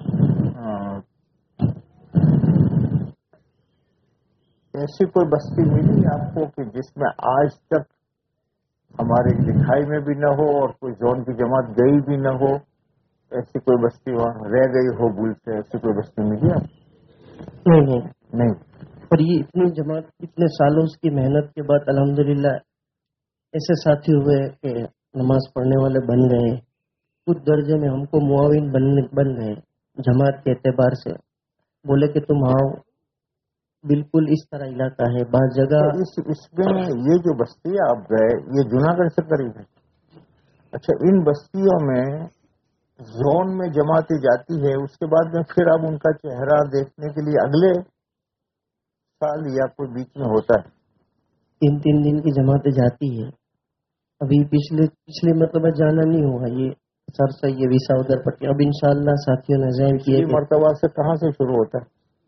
ऐसी कोई बस्ती मिली आपको कि जिसमें आज तक हमारे दिखाई में भी न हो और कोई जोन की जमात गई भी न हो? ऐसी कोई बस्ती वहाँ रह गई हो भूल से, ऐसी कोई बस्ती मिली आप? नहीं नहीं नहीं। और ये इतनी जमात इतने सालों की मेहनत के बाद अल्हम्दुलिल्लाह ऐसे साथी हुए कि नमाज पढ़ने वाले बन गए, कुछ दर्जे में हमको मुआविन बन बन गए जमात के एतबार से। बोले कि तुम आओ, बिल्कुल इस तरह इलाका है, बात जगह। तो इस इसमें ये जो बस्ती आप गए, ये जूनागढ़ से करीब है? अच्छा, इन बस्तियों में जोन में जमातें जाती है, उसके बाद में फिर अब उनका चेहरा देखने के लिए अगले साल या कोई बीच में होता है? तीन तीन दिन की जमातें जाती है। अभी पिछले पिछले मतलब जाना नहीं हुआ, ये सर से ये विसाउदर पट्टी। अब इंशाअल्लाह साथियों ने ज़हन किए कि मर्तबा से कहाँ से शुरू होता है?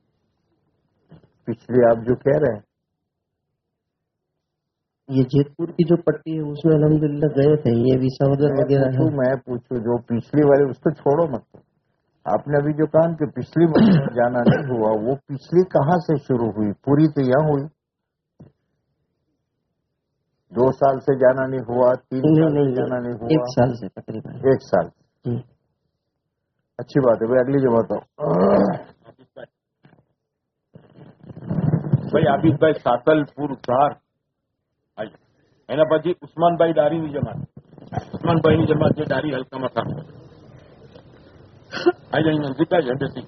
पिछले आप जो कह रहे हैं, ये जेतपुर की जो पट्टी है उसमें अल्हम्दुलिल्लाह गए थे, ये विसाउदर वगैरह है। मैं पूछूं जो पिछली वाले उसको छोड़ो मत। आपने अभी जो कहा कि पिछली मर्तबा जाना नहीं हुआ, वो पिछली कहाँ से शुरू हुई? पूरी तो यहाँ हुई। दो साल से जाना नहीं हुआ, तीन नहीं, साल नहीं, से जाना नहीं हुआ? एक साल से तकरीबन। एक साल। जी, अच्छी बात है भाई, अगली जगह तो ભાઈ આબિદભાઈ સાતલપુર ધાર આઈ એના પછી ઉસ્માનભાઈ દારીની જમાત ઉસ્માનભાઈની જમાત જે દારી હલકામાં કામ आई जाइए नजदीक आ जाए।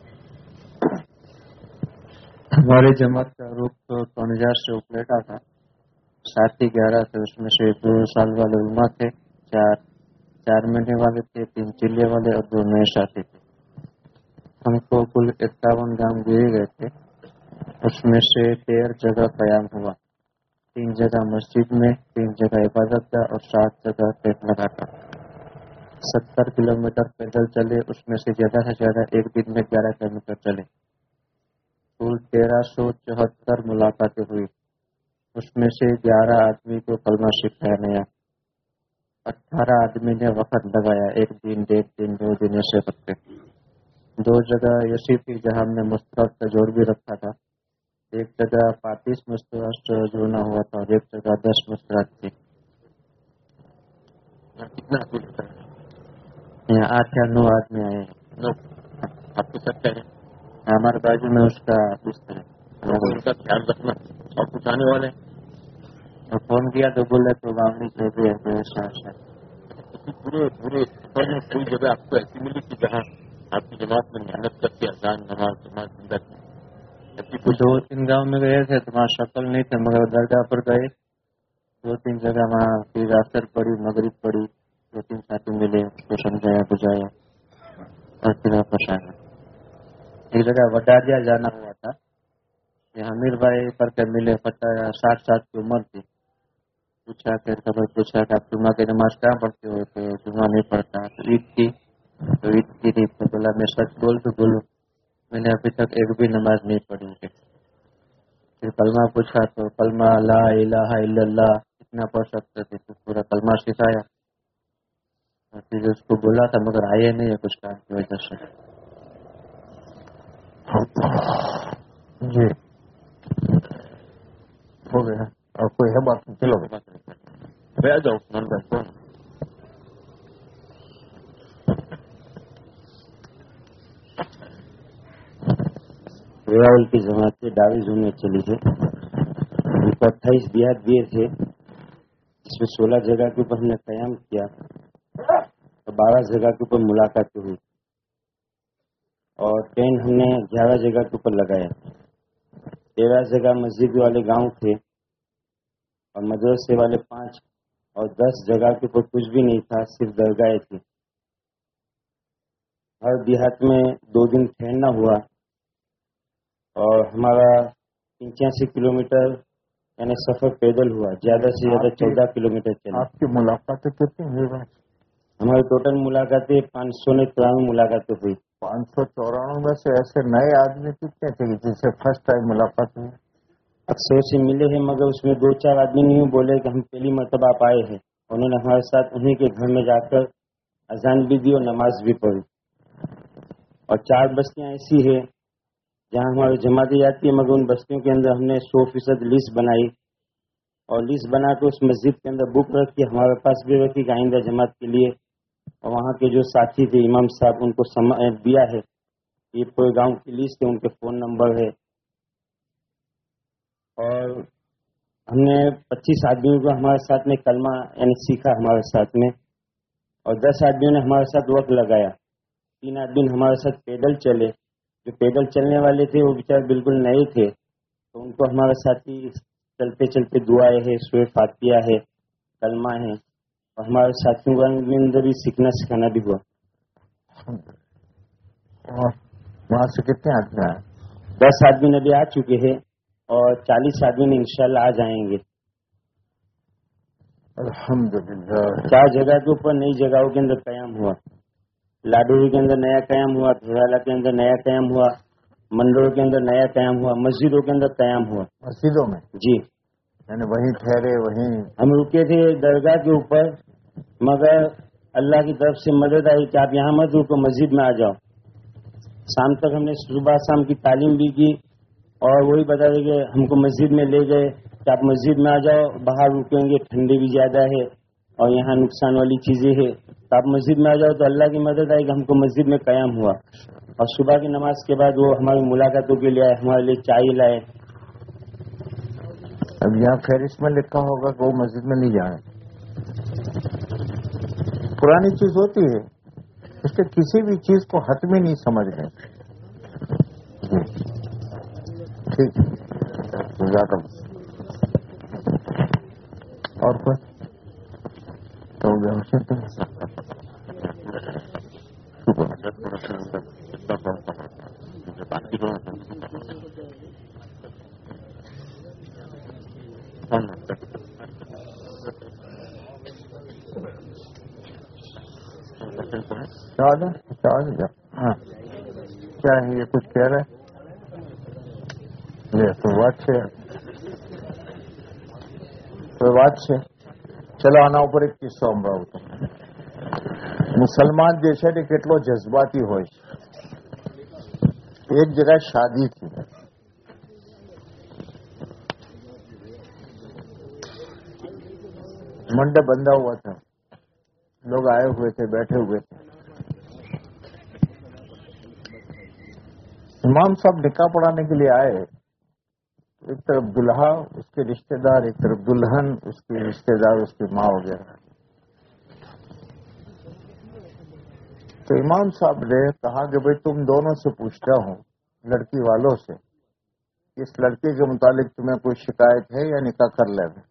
हमारे जमात का रूप तो तीन हजार से उपलेटा था, सात ही ग्यारह थे, उसमें से दो साल वाले उमा थे, चार चार महीने वाले थे, तीन चिल्ले वाले और दो नए साथी थे। हमको कुल इक्यावन गांव दिए गए थे, उसमें से तेरह जगह कयाम हुआ, तीन जगह मस्जिद में, तीन जगह इबादत का और सात जगह टेक लगाकर। सत्तर किलोमीटर पैदल चले, उसमें से ज्यादा से ज्यादा एक दिन में ग्यारह किलोमीटर चले। कुल तेरह सौ चौहत्तर मुलाकातें हुई, उसमें से ग्यारह आदमी को कलमा सिखाया गया, अठारह आदमी ने वक्त लगाया, एक दिन डेढ़ दिन दो दिन ऐसे करते। दो जगह ऐसी थी जहाँ हमने मुस्तराद का जोड़ भी रखा था, एक जगह पैंतीस मुस्तराद जोड़ना हुआ था और एक जगह दस मुस्तराद थी। कितना यहाँ आठ या नौ आदमी आए हैं। आपके साथ क्या है? हमारे बाजू में उसका बिस्तर है, उनका ख्याल रखना। और कुछ आने वाले और फोन किया तो बोले तो बावड़ी से भी है पूरे पूरे सफर में कोई जगह आपको ऐसी मिली कि जहाँ आपकी जमात में मेहनत करके अजान नमाज नमाज जिंदा की? दो तीन गांव में गए थे तो वहाँ शक्ल नहीं थे, मगर दरगाह पर गए, दो तीन जगह वहाँ फिर असर पड़ी, मगरिब पड़ी, दो तीन साथी मिले, उसको समझाया बुझाया और फिर वापस आ गए। एक जगह वडारिया जाना हुआ था, ये हमीर भाई करके मिले, पचास साठ साल की उम्र थी। पूछा फिर खबर पूछा कि आप जुम्मा की नमाज कहाँ पढ़ते हो? तो जुम्मा नहीं पढ़ता। तो ईद की तो ईद की थी, तो बोला मैं सच बोल तो बोलूँ, मैंने अभी तक एक भी नमाज नहीं पढ़ी है। फिर कलमा पूछा तो कलमा ला इलाहा इल्लल्लाह कितना पढ़ सकते थे, तो पूरा कलमा सिखाया। फिर उसको बोला था मगर आए नहीं है कुछ काम की वजह से। जी हो गया। और कोई है बात? चलो भाई आ जाओ मान भाई कौन वेरावल की जमात से डावी जोन में चली है। उनको अट्ठाईस बिहार दिए थे, जिसमें सोलह जगह के ऊपर हमने कयाम किया और बारह जगह के ऊपर मुलाकातें हुई और टेंट हमने ग्यारह जगह के ऊपर लगाया। तेरह जगह मस्जिद वाले गांव थे और मदरसे वाले पांच और दस जगह के ऊपर कुछ भी नहीं था, सिर्फ दरगाहें थी। हर देहात में दो दिन ठहरना हुआ और हमारा पचासी किलोमीटर यानी सफर पैदल हुआ, ज्यादा से ज्यादा चौदह किलोमीटर चला। आपकी मुलाकातें कितनी हुई? हमारी टोटल मुलाकातें पाँच सौ ने तिरानवे मुलाकातें हुई। पाँच सौ चौरानवे में से ऐसे नए आदमी कितने थे जिनसे फर्स्ट टाइम मुलाकात हुई? अक्सर से मिले हैं, मगर उसमें दो चार आदमी नहीं बोले कि हम पहली मरतबा आप आए हैं। उन्होंने हमारे साथ उन्हीं के घर में जाकर अजान भी दी और नमाज भी पढ़ी। और चार बस्तियां ऐसी है जहां हमारी जमाती जाती है, मगर उन बस्तियों के अंदर हमने सौ फीसद लिस्ट बनाई और लिस्ट बनाकर उस मस्जिद के अंदर बुक रखी, हमारे पास भी रखी आइंदा जमात के लिए। और वहाँ के जो साथी थे इमाम साहब, उनको दिया है, ये पूरे गांव की लिस्ट है, उनके फ़ोन नंबर है। और हमने पच्चीस आदमियों को हमारे साथ में कलमा यानी सीखा हमारे साथ में, और दस आदमियों ने हमारे साथ वक्त लगाया। तीन आदमी हमारे साथ पैदल चले, जो पैदल चलने वाले थे वो बेचारे बिल्कुल नए थे, तो उनको हमारे साथी चलते चलते दुआएं है, सूरह फातिहा है, कलमा है, और हमारे साथियों के अंदर भी सीखना सिखाना भी हुआ। और वहाँ से कितने आदमी आए? दस आदमी ने भी आ चुके हैं और चालीस आदमी ने इंशाल्लाह आ जाएंगे। अल्हम्दुलिल्लाह। चार जगह के ऊपर नई जगहों के अंदर कयाम हुआ। लाडोरी के अंदर नया कयाम हुआ, धोराला के अंदर नया कयाम हुआ, मंडोर के अंदर नया कयाम हुआ, मस्जिदों के अंदर कयाम हुआ। मस्जिदों में? जी, यानी वहीं ठहरे, वहीं हम रुके थे दरगाह के ऊपर, मगर अल्लाह की तरफ से मदद आई कि आप यहाँ मत रुको, मस्जिद में आ जाओ। शाम तक हमने सुबह शाम की तालीम भी की और वही बता दें कि हमको मस्जिद में ले गए कि आप मस्जिद में आ जाओ, बाहर रुकेंगे, ठंडी भी ज्यादा है और यहाँ नुकसान वाली चीजें है, तो आप मस्जिद में आ जाओ। तो अल्लाह की मदद आई कि हमको मस्जिद में कयाम हुआ। और सुबह की नमाज के बाद वो हमारी मुलाकातों के लिए आए, हमारे लिए चाय लाए اب یہاں فہرست میں لکھا ہوگا کہ وہ مسجد میں نہیں جائیں. پرانی چیز ہوتی ہے اس کے کسی بھی چیز کو حتمی نہیں سمجھ گئے. ٹھیک ہے اور کچھ تو ہو گیا ہاں کیا ہے یہ کچھ کہہ رہے یہ تو વાત છે કોઈ વાત છે. ચલો આના ઉપર એક કિસ્સો સંભળાવું તો. મુસલમાન જે છે ને કેટલો જજ્બાતી હોય છે. એક જગ્યાએ શાદી थी मंडप बंधा हुआ था. लोग आए हुए थे बैठे हुए थे. इमाम साहब निकाह पढ़ाने के लिए आए. एक तरफ दुल्हा उसके रिश्तेदार एक तरफ दुल्हन उसके रिश्तेदार उसकी माँ वगैरह. तो इमाम साहब ने कहा कि भाई तुम दोनों से पूछता हूँ लड़की वालों से इस लड़के के मुतालिक तुम्हें कोई शिकायत है या निकाह कर लेना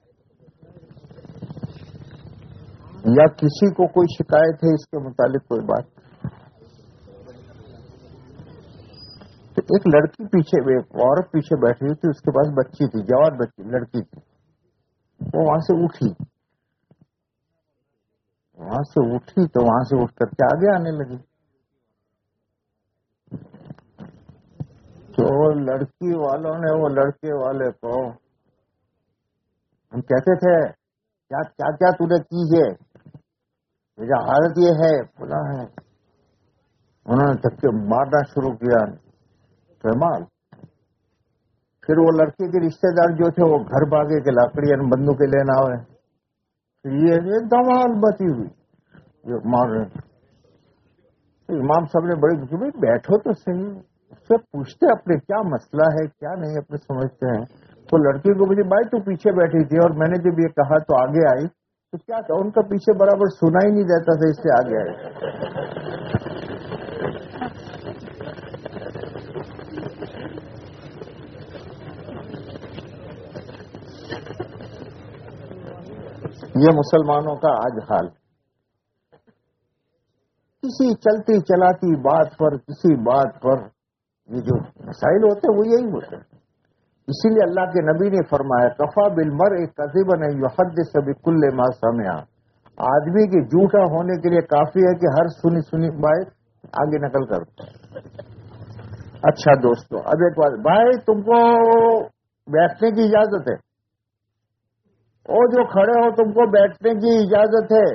या किसी को कोई शिकायत है इसके मुतालिक कोई बात. तो एक लड़की पीछे एक औरत पीछे बैठी हुई थी उसके पास बच्ची थी जवान बच्ची लड़की थी. वो वहां से उठी वहां से उठी तो वहां से उठ करके आगे आने लगी. तो लड़की वालों ने वो लड़के वाले को हम कहते थे क्या क्या क्या तूने की है मेरा हालत ये है बोला है. उन्होंने धक्के मारना शुरू किया. कमाल. फिर वो लड़के के रिश्तेदार जो थे वो घर भागे के लाकड़ी और बंदूकें लेना आए. फिर ये धमाल बची हुई ये मार रहे. तो इमाम साहब ने बड़ी पूछी भाई बैठो तो सही उससे पूछते अपने क्या मसला है क्या नहीं अपने समझते हैं. तो लड़की को मुझे भाई तू पीछे बैठी थी और मैंने जब ये कहा तो आगे आई तो क्या था उनका पीछे बराबर सुना ही नहीं देता था इससे आगे आए. ये मुसलमानों का आज हाल. किसी चलती चलाती बात पर किसी बात पर ये जो मसाइल होते हैं वो यही होते हैं. इसीलिए अल्लाह के नबी ने फरमाया कफा बिल मर एक कज़िबन युहद्दिस बिकुल्लि मा समिअ. आदमी के झूठा होने के लिए काफी है कि हर सुनी सुनी बात आगे नकल कर. अच्छा दोस्तों अब एक बात भाई तुमको बैठने की इजाजत है. ओ जो खड़े हो तुमको बैठने की इजाजत है.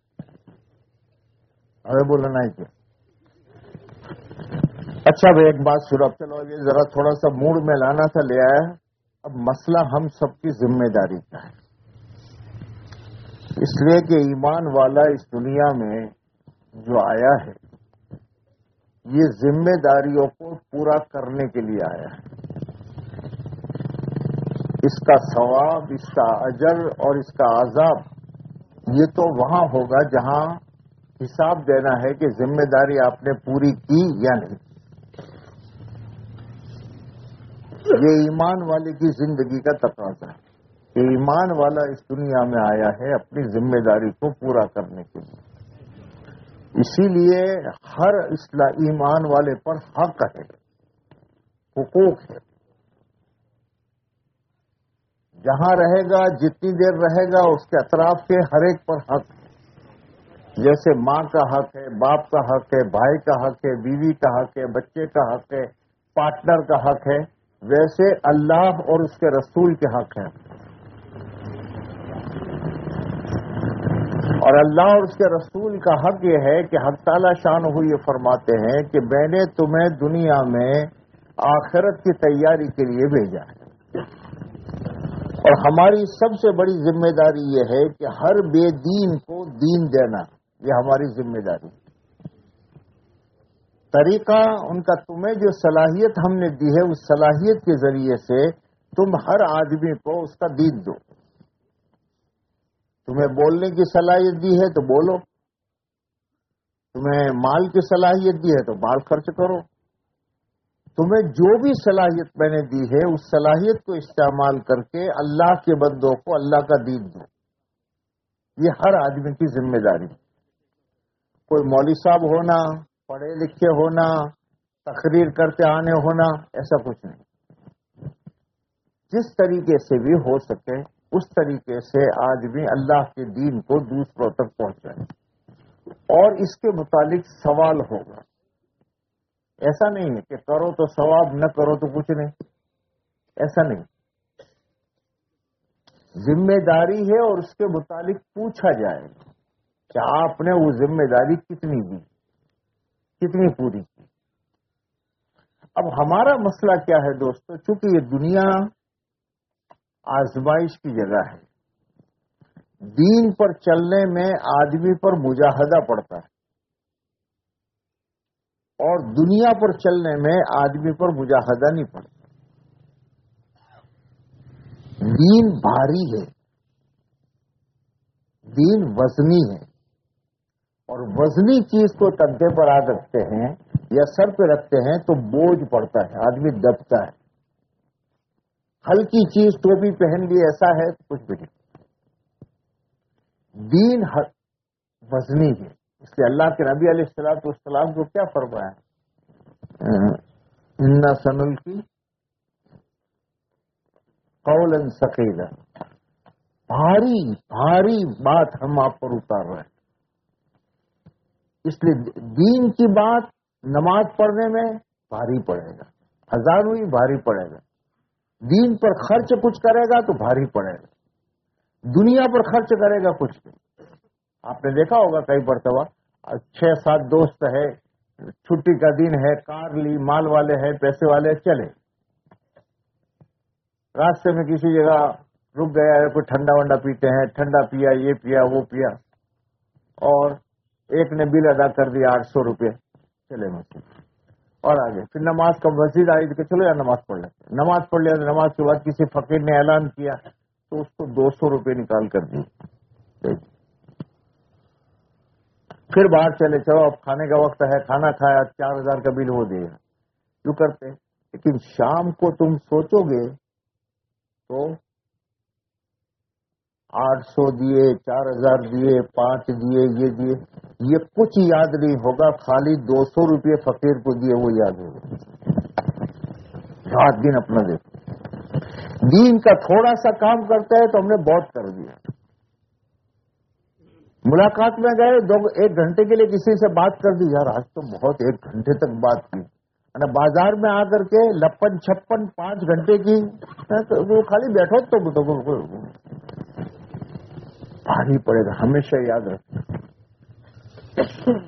अरे बोलना है क्या. अच्छा भाई एक बात सुनो. चलो ये जरा थोड़ा सा मूड में लाना था ले आया. अब मसला हम सबकी जिम्मेदारी का है. इसलिए कि ईमान वाला इस दुनिया में जो आया है ये जिम्मेदारियों को पूरा करने के लिए आया है. इसका सवाब इसका अजर और इसका आजाब ये तो वहां होगा जहां हिसाब देना है कि जिम्मेदारी आपने पूरी की या नहीं. ये ईमान वाले की जिंदगी का तकाजा है कि ईमान वाला इस दुनिया में आया है अपनी जिम्मेदारी को पूरा करने के लिए. इसीलिए हर इस्ला ईमान वाले पर हक है हुकूक है. जहां रहेगा जितनी देर रहेगा उसके अतराफ के हर एक पर हक. जैसे माँ का हक है बाप का हक है भाई का हक है बीवी का हक है बच्चे का हक है पार्टनर का हक है वैसे अल्लाह और उसके रसूल के हक है. और अल्लाह और उसके रसूल का हक ये है कि हक ताला शान हुई ये फरमाते हैं कि मैंने तुम्हें दुनिया में आखिरत की तैयारी के लिए भेजा है. और हमारी सबसे बड़ी जिम्मेदारी ये है कि हर बेदीन को दीन देना ये हमारी जिम्मेदारी. तरीका उनका तुम्हें जो सलाहियत हमने दी है उस सलाहियत के जरिए से تم ہر آدمی کو اس کا دین دو. تمہیں بولنے کی صلاحیت دی ہے تو بولو، تمہیں مال کی صلاحیت دی ہے تو مال خرچ کرو. تمہیں جو بھی صلاحیت میں نے دی ہے اس صلاحیت کو استعمال کر کے اللہ کے بندوں کو اللہ کا دین دو. یہ ہر آدمی کی ذمہ داری. کوئی مولوی صاحب ہونا، پڑھے لکھے ہونا، تقریر کرتے آنے ہونا، ایسا کچھ نہیں. جس طریقے سے بھی ہو سکے اس طریقے سے آدمی اللہ کے دین کو دوسروں تک پہنچائے، اور اس کے متعلق سوال ہوگا. ایسا نہیں ہے کہ کرو تو ثواب، نہ کرو تو کچھ نہیں، ایسا نہیں. ذمہ داری ہے اور اس کے متعلق پوچھا جائے گا کہ آپ نے وہ ذمہ داری کتنی دی، کتنی پوری کی. اب ہمارا مسئلہ کیا ہے دوستو، چونکہ یہ دنیا آزمائش کی جگہ ہے، دین پر چلنے میں آدمی پر مجاہدہ پڑتا ہے، اور دنیا پر چلنے میں آدمی پر مجاہدہ نہیں پڑتا. دین بھاری ہے، دین وزنی ہے، اور وزنی چیز کو کندھے پر آ رکھتے ہیں یا سر پہ رکھتے ہیں تو بوجھ پڑتا ہے، آدمی دبتا ہے. ہلکی چیز ٹوپی پہن لی ایسا ہے تو کچھ بھی نہیں. دین وزنی ہے، اس لیے اللہ کے نبی علیہ الصلوۃ والسلام کو کیا فرمایا، اِنَّا سَنُلْقِي قَوْلًا ثَقِيلًا، بھاری بھاری بات ہم آپ پر اتار رہے ہیں. اس لیے دین کی بات نماز پڑھنے میں بھاری پڑے گا، ہزاروں ہی بھاری پڑے گا. دین پر خرچ کچھ کرے گا تو بھاری پڑے گا، دنیا پر خرچ کرے گا کچھ نہیں. آپ نے دیکھا ہوگا کئی مرتبہ چھ سات دوست ہے، چھٹی کا دن ہے، کار لی، مال والے ہیں، پیسے والے، چلے راستے میں کسی جگہ رک گیا ہے، کوئی ٹھنڈا ونڈا پیتے ہیں، ٹھنڈا پیا، یہ پیا وہ پیا، اور ایک نے بل ادا کر دیا آٹھ سو روپے، چلے مسجد اور آگے. پھر نماز کا مسجد آئی کہ چلو یار نماز پڑھ لیتے. نماز پڑھ لیا، نماز کے بعد کسی فقیر نے اعلان کیا تو اس کو دو سو روپے نکال کر دی. پھر باہر چلے، چلو اب کھانے کا وقت ہے، کھانا کھایا، چار ہزار کا بل وہ دے گا. یوں کرتے. لیکن شام کو تم سوچو گے تو آٹھ سو دیے، چار ہزار دیے، پانچ دیے، یہ دیے، یہ کچھ یاد نہیں ہوگا. خالی دو سو روپئے فقیر کو دیے وہ یاد ہوگا. رات دن اپنا دیکھو. دین کا تھوڑا سا کام کرتے ہیں تو ہم نے بہت کر دیا. ملاقات میں گئے، دو ایک گھنٹے کے لیے کسی سے بات کر دی، یار آج تو بہت ایک گھنٹے تک بات کی. بازار میں آ کر کے لپن چھپن پانچ گھنٹے کی، وہ خالی بیٹھو تو بھاری پڑے گا. ہمیشہ یاد رکھنا.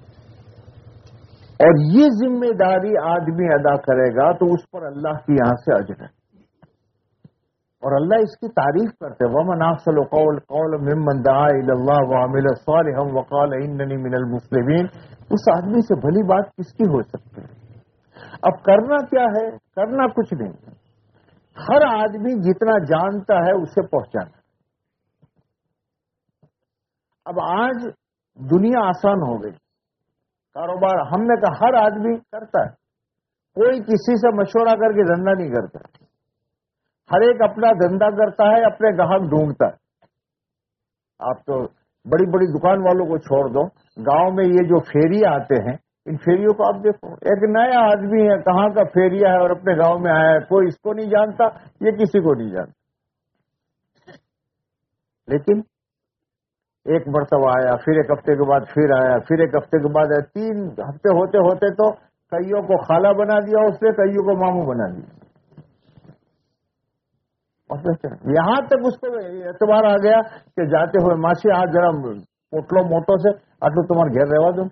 اور یہ ذمہ داری آدمی ادا کرے گا تو اس پر اللہ کی یہاں سے اجر ہے. اور اللہ اس کی تعریف کرتے ہیں، وَمَنْ أَحْسَنُ قَوْلًا مِمَّنْ دَعَا إِلَى اللَّهِ وَعَمِلَ صَالِحًا وَقَالَ إِنَّنِي مِنَ الْمُسْلِمِينَ. اس آدمی سے بھلی بات کس کی ہو سکتی ہے؟ اب کرنا کیا ہے؟ کرنا کچھ نہیں. ہر آدمی جتنا جانتا ہے اسے پہنچانا. اب آج دنیا آسان ہو گئی، کاروبار ہم نے کہا ہر آدمی کرتا ہے، کوئی کسی سے مشورہ کر کے دھندا نہیں کرتا. ہر ایک اپنا دھندا کرتا ہے، اپنے گاہک ڈھونڈتا ہے. آپ تو بڑی بڑی دکان والوں کو چھوڑ دو، گاؤں میں یہ جو فیریا آتے ہیں، ان فیریوں کو آپ دیکھو، ایک نیا آدمی ہے، کہاں کا فیریا ہے اور اپنے گاؤں میں آیا ہے، کوئی اس کو نہیں جانتا، یہ کسی کو نہیں جانتا. لیکن ایک مرتبہ آیا، پھر ایک ہفتے کے بعد پھر آیا، پھر ایک ہفتے کے بعد آیا، تین ہفتے ہوتے ہوتے تو کئیوں کو خالہ بنا دیا اس نے، کئیوں کو ماموں بنا دیا. یہاں تک اس کو اعتبار آ گیا کہ جاتے ہوئے ماشی آج ذرا پوٹلو موٹو سے آٹلو تمہارے گھر رہوا دو.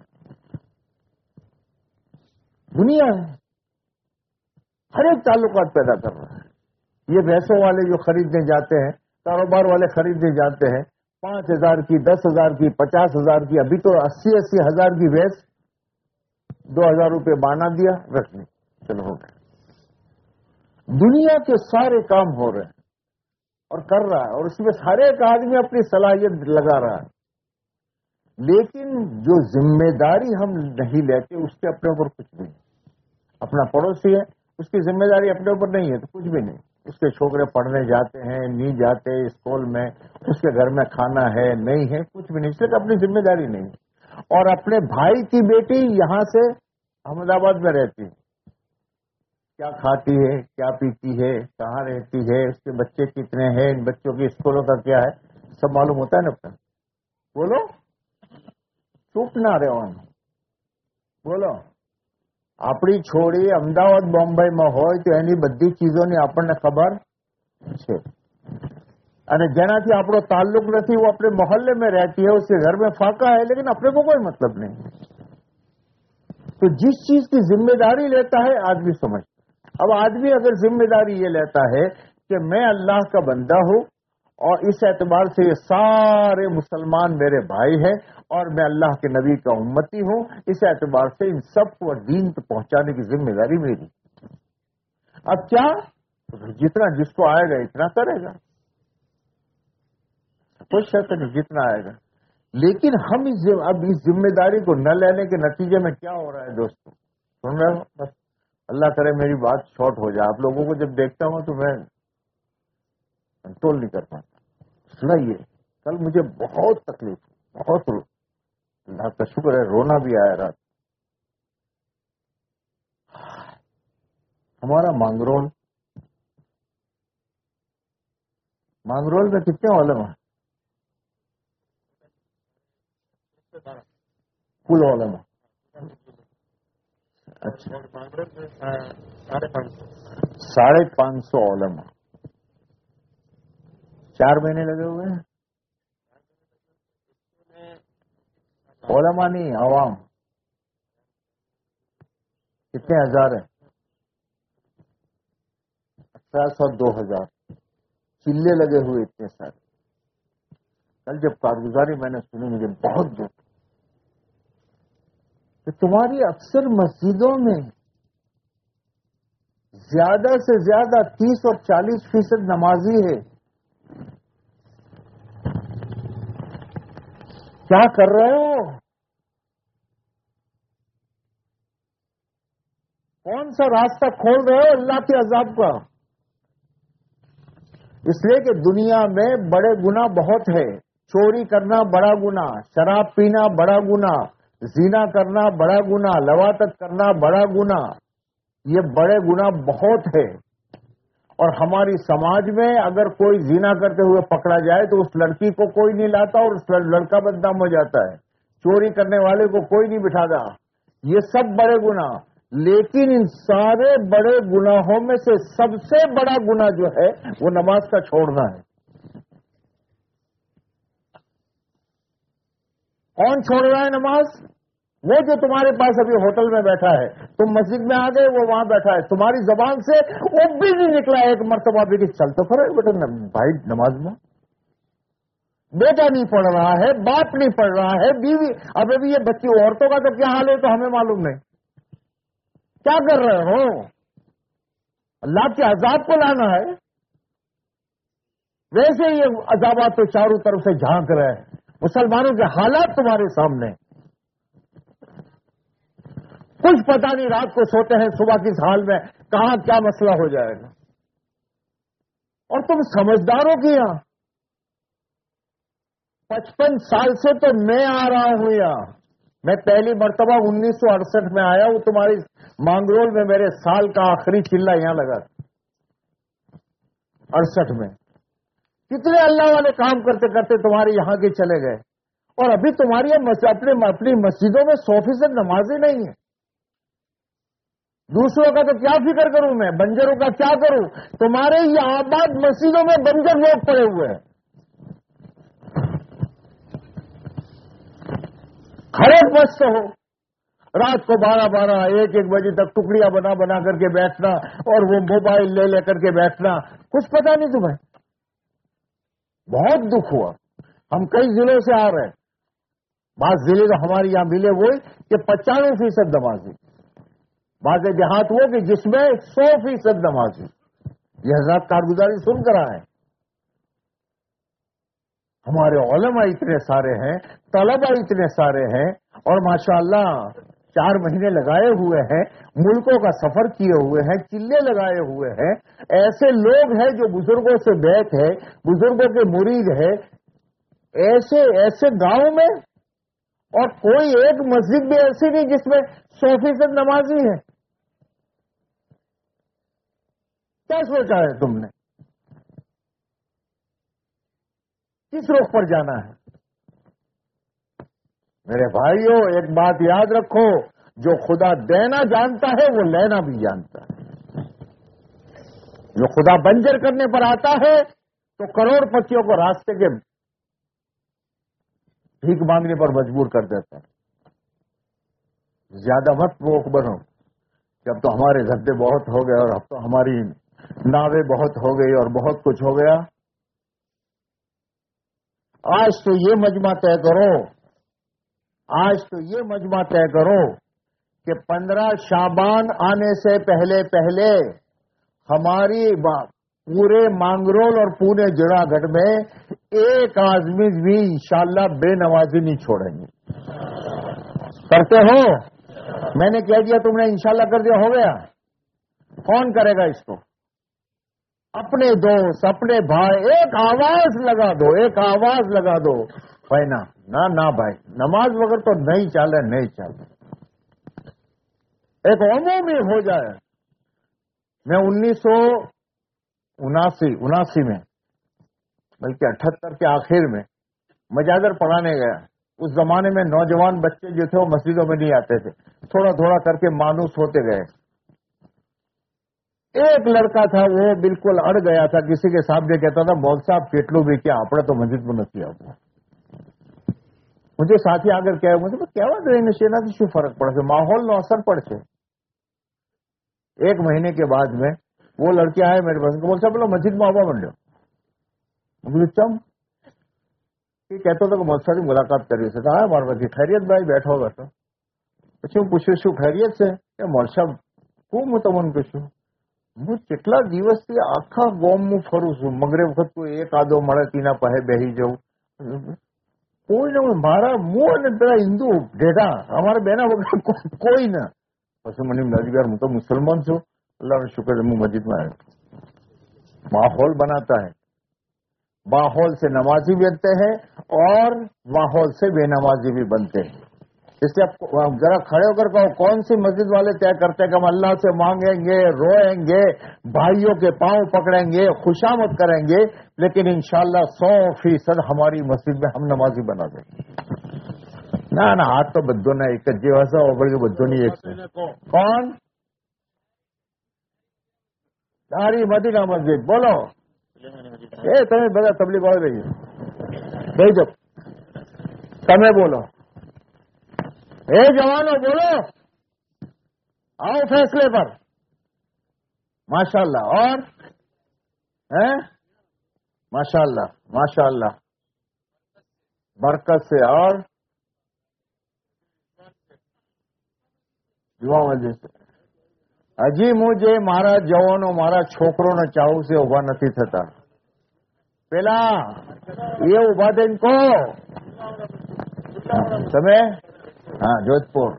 دنیا ہے، ہر ایک تعلقات پیدا کر رہا ہے. یہ بھینسوں والے جو خریدنے جاتے ہیں، کاروبار والے خریدنے جاتے ہیں، پانچ ہزار کی، دس ہزار کی، پچاس ہزار کی، ابھی تو اسی اسی ہزار کی بھینس، دو ہزار روپے بانا دیا، رکھ لی، چلو ہو گئے. دنیا کے سارے کام ہو رہے ہیں اور کر رہا ہے، اور اس میں ہر ایک آدمی اپنی صلاحیت لگا رہا ہے، لیکن جو ذمہ داری ہم نہیں لیتے اس کے اپنے اوپر کچھ بھی نہیں. اپنا پڑوسی ہے، اس کی ذمہ داری اپنے اوپر نہیں ہے تو کچھ بھی نہیں. اس کے چھوکرے پڑھنے جاتے ہیں نہیں جاتے اسکول میں، اس کے گھر میں کھانا ہے نہیں ہے، کچھ بھی نہیں، اس لیے اپنی ذمہ داری نہیں. اور اپنے بھائی کی بیٹی یہاں سے احمد آباد میں رہتی ہے، کیا کھاتی ہے، کیا پیتی ہے، کہاں رہتی ہے، اس کے بچے کتنے ہیں، ان بچوں کی اسکولوں کا کیا ہے، سب معلوم ہوتا ہے نا. اپنا بولو، چپ نہ رہو، બોલો. આપણી છોડી અમદાવાદ બોમ્બેમાં હોય તો એની બધી ચીજોની આપણને ખબર છે, અને જેનાથી આપણો તાલ્લુક નથી वो अपने मोहल्ले में रहती है, उसके घर में फाका है, लेकिन अपने को कोई मतलब नहीं. तो जिस चीज की जिम्मेदारी लेता है आदमी समझता है. अब आदमी अगर जिम्मेदारी ये लेता है कि मैं अल्लाह का बंदा हूं और इस एतबार से ये सारे मुसलमान मेरे भाई हैं और मैं अल्लाह के नबी का उम्मती हूं, इस एतबार से इन सबको दीन तक पहुंचाने की जिम्मेदारी मेरी. अब क्या, जितना जिसको आएगा इतना करेगा, कोई शक नहीं, जितना आएगा. लेकिन हम इस अब इस जिम्मेदारी को न लेने के नतीजे में क्या हो रहा है दोस्तों, सुन रहे हो? बस अल्लाह करे मेरी बात शॉर्ट हो जाए. आप लोगों को जब देखता हूं तो मैं कंट्रोल नहीं कर पाता. सुनाइए, कल मुझे बहुत तकलीफ, बहुत रो, अल्लाह का शुक्र है रोना भी आया रात. हमारा मांगरोल, मांगरोल में कितने ओलम है? कुल ओलम. अच्छा, साढ़े पांच सौ ओलम. चार महीने लगे हुए हैं. ओलमा नहीं, आवाम कितने हजार है? अठारह सौ दो हजार चिल्ले लगे हुए इतने सारे. कल जब कारगुजारी मैंने सुनी मुझे बहुत दुख कि तुम्हारी अक्सर मस्जिदों में ज्यादा से ज्यादा तीस और चालीस फीसद नमाजी है. क्या कर रहे हो? कौन सा रास्ता खोल रहे हो अल्लाह के अजाब का? इसलिए कि दुनिया में बड़े गुनाह बहुत है. चोरी करना बड़ा गुनाह, शराब पीना बड़ा गुनाह, जीना करना बड़ा गुनाह, लवातत करना बड़ा गुनाह, ये बड़े गुनाह बहुत है. और हमारी समाज में अगर कोई जीना करते हुए पकड़ा जाए तो उस लड़की को कोई नहीं लाता और उस लड़का बदनाम हो जाता है. चोरी करने वाले को कोई नहीं बिठाता. ये सब बड़े गुनाह. लेकिन इन सारे बड़े गुनाहों में से सबसे बड़ा गुनाह जो है वो नमाज का छोड़ना है. कौन छोड़ रहा है नमाज? वो जो तुम्हारे पास अभी होटल में बैठा है, तुम मस्जिद में आ गए, वो वहां बैठा है, तुम्हारी जबान से वो भी नहीं निकला एक मर्तबा भी कि चल तो फरे बेटा भाई नमाज में. बेटा नहीं पढ़ रहा है, बाप नहीं पढ़ रहा है, बीवी. अब अभी ये बच्ची औरतों का तो क्या हाल है तो हमें मालूम नहीं. क्या कर रहे हो? अल्लाह के अजाब को लाना है. वैसे ये अजाबात तो चारों तरफ से झांक रहे हैं. मुसलमानों के हालात तुम्हारे सामने. कुछ पता नहीं, रात को सोते हैं सुबह किस हाल में कहां क्या मसला हो जाएगा. और तुम समझदारों की यहां पचपन साल से तो मैं आ रहा हूं यहां. मैं पहली मर्तबा उन्नीस सौ अड़सठ में आया हूं. तुम्हारी मांगरोल में मेरे साल का आखिरी चिल्ला यहां लगा अड़सठ में. कितने अल्लाह वाले काम करते करते तुम्हारे यहां के चले गए. और अभी तुम्हारी अपने अपनी मस्जिदों में सौ फीसद नमाजी नहीं है. दूसरों का तो क्या फिक्र करूं मैं, बंजरों का क्या करूं? तुम्हारे ये आबाद मस्जिदों में बंजर लोग पड़े हुए हैं. खड़े मस्त हो, रात को बारह बारह एक एक बजे तक टुकड़ियां बना बना करके बैठना और वो मोबाइल ले लेकर के बैठना. कुछ पता नहीं तुम्हें. बहुत दुख हुआ. हम कई जिलों से आ रहे हैं. बात जिले तो हमारे यहां मिले वो कि पचानवे फीसद नमाजी, बात देहात वो कि जिसमें सौ फीसद नमाजी. یہ حضرات کارگزاری سن کر آئے. ہمارے علماء اتنے سارے ہیں, طلباء اتنے سارے ہیں, اور ماشاءاللہ چار مہینے لگائے ہوئے ہیں, ملکوں کا سفر کیے ہوئے ہیں, چلے لگائے ہوئے ہیں. ایسے لوگ ہیں جو بزرگوں سے بیت ہے, بزرگوں کے مرید ہے, ایسے ایسے گاؤں میں, اور کوئی ایک مسجد بھی ایسی نہیں جس میں سو فیصد نمازی ہے. کیا سوچا ہے تم نے؟ کس رخ پر جانا ہے؟ میرے بھائیوں, ایک بات یاد رکھو, جو خدا دینا جانتا ہے وہ لینا بھی جانتا ہے. جو خدا بنجر کرنے پر آتا ہے تو کروڑ پتیوں کو راستے کے بھیک مانگنے پر مجبور کر دیتا ہے. زیادہ مت بوک بنو کہ اب تو ہمارے گدے بہت ہو گئے, اور اب تو ہماری ناویں بہت ہو گئی, اور بہت کچھ ہو گیا. آج تو یہ مجمع طے کرو, آج تو یہ مجمع طے کرو کہ پندرہ شعبان آنے سے پہلے پہلے ہماری پورے مانگرول اور پورے جڑا گڑھ میں ایک آدمی بھی انشاءاللہ بے نمازی نہیں چھوڑیں گے. کرتے ہو؟ میں نے کہہ دیا, تم نے انشاءاللہ کر دیا, ہو گیا. کون کرے گا اس کو؟ اپنے دوست, اپنے بھائی, ایک آواز لگا دو, ایک آواز لگا دو, بھائی نا نہ نہ بھائی, نماز وغیرہ تو نہیں چلے, نہیں چلے. ایک عمومی ہو جائے. میں انیس سو اناسی اناسی میں بلکہ اٹھہتر کے آخر میں مجادر پڑھانے گیا. اس زمانے میں نوجوان بچے جو تھے وہ مسجدوں میں نہیں آتے تھے, تھوڑا تھوڑا کر کے مانوس ہوتے گئے. ایک لڑکا تھا وہ بالکل اڑ گیا تھا, کسی کے سامنے کہتا تھا, مول صاحب કેટલું بھی کیا આપણે તો مسجد میں નથી આવવું. مجھے ساتھی આગળ કહે, મુજે કહેવા દો એને, શેનાથી શું ફરક પડશે, માહોલનો અસર પડશે. ایک مہینے کے بعد میں وہ لڑکے آئے میرے پاس, مول صاحب બોલો مسجد میں આવવા માંડ્યો. مجھے ચમ એ કહેતો હતો કે મૌલવી સાથે મુલાકાત કરવી છે. હા મારા પછી ખૈરિયત ભાઈ બેઠો બેઠો. પછી હું પૂછ્યું શું ખૈરિયત છે? કે મૌલવી સાહેબ હું હું તમને પૂછું, હું કેટલા દિવસથી આખા ગોમમાં ફરું છું, મગરે વખત કોઈ એક આદો મળે તેના પાસે બેસી જવું, કોઈ ને મારા હું અને પેલા હિન્દુ ઢેઢા અમારા બેના વગર કોઈ ના. પછી મને એમ લાગ્યું યાર હું તો મુસલમાન છું, અલ્લાહનો શુક્ર હું મસ્જિદમાં આવ્યો. माहौल बनाता है, माहौल से नमाजी बनते हैं और माहौल से बेनमाजी भी बनते हैं. इसलिए आप जरा खड़े होकर कहो, कौन सी मस्जिद वाले तय करते हैं कि हम अल्लाह से मांगेंगे, रोएंगे, भाइयों के पांव पकड़ेंगे, खुशामद करेंगे, लेकिन इंशाअल्लाह सौ फीसद हमारी मस्जिद में हम नमाजी बना देंगे. ना ना हाथ तो बद्दो ना एक जेवासा ओबड़ के बद्दो नहीं एक कौन दारी मदीना मस्जिद बोलो. ए તમે બધા તબલીગ વાળા રહી રહી જાઓ, તમે બોલો. ए जवानों बोलो, आओ फैसले पर. माशाअल्लाह. और हैं माशाअल्लाह माशाअल्लाह बरकत से और युवा वजह से હજી હું જે મારા જવાનો મારા છોકરોને ચાહું છે ઉભા નથી થતા. પેલા એ ઉભા થઈને કહો તમે. હા જોધપુર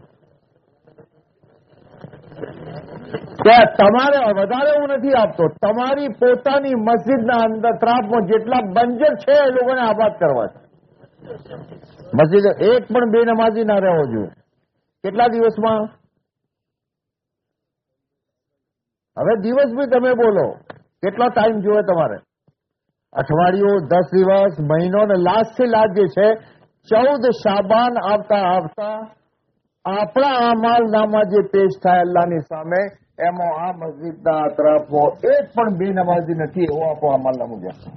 ત્યાં તમારે વધારે હું નથી આપતો, તમારી પોતાની મસ્જિદના અંદર ત્રાપમાં જેટલા બંજર છે એ લોકોને આબાદ કરવા છે. મસ્જિદ એક પણ બે નમાઝી ના રહેવો જોઈએ. કેટલા દિવસમાં? હવે દિવસ બી તમે બોલો, કેટલો ટાઈમ જોઈએ તમારે? અઠવાડિયું, દસ દિવસ, મહિનો ને લાસ્ટ થી લાસ્ટ જે છે ચૌદ શાબાન આવતા આવતા આપણા અમલનામા જે પેશ થાય અલ્લાહની સામે એમાં આ મસ્જિદના અતરાફમાં એક પણ બે નમાઝી નથી એવો આપણો અમલનામું છે.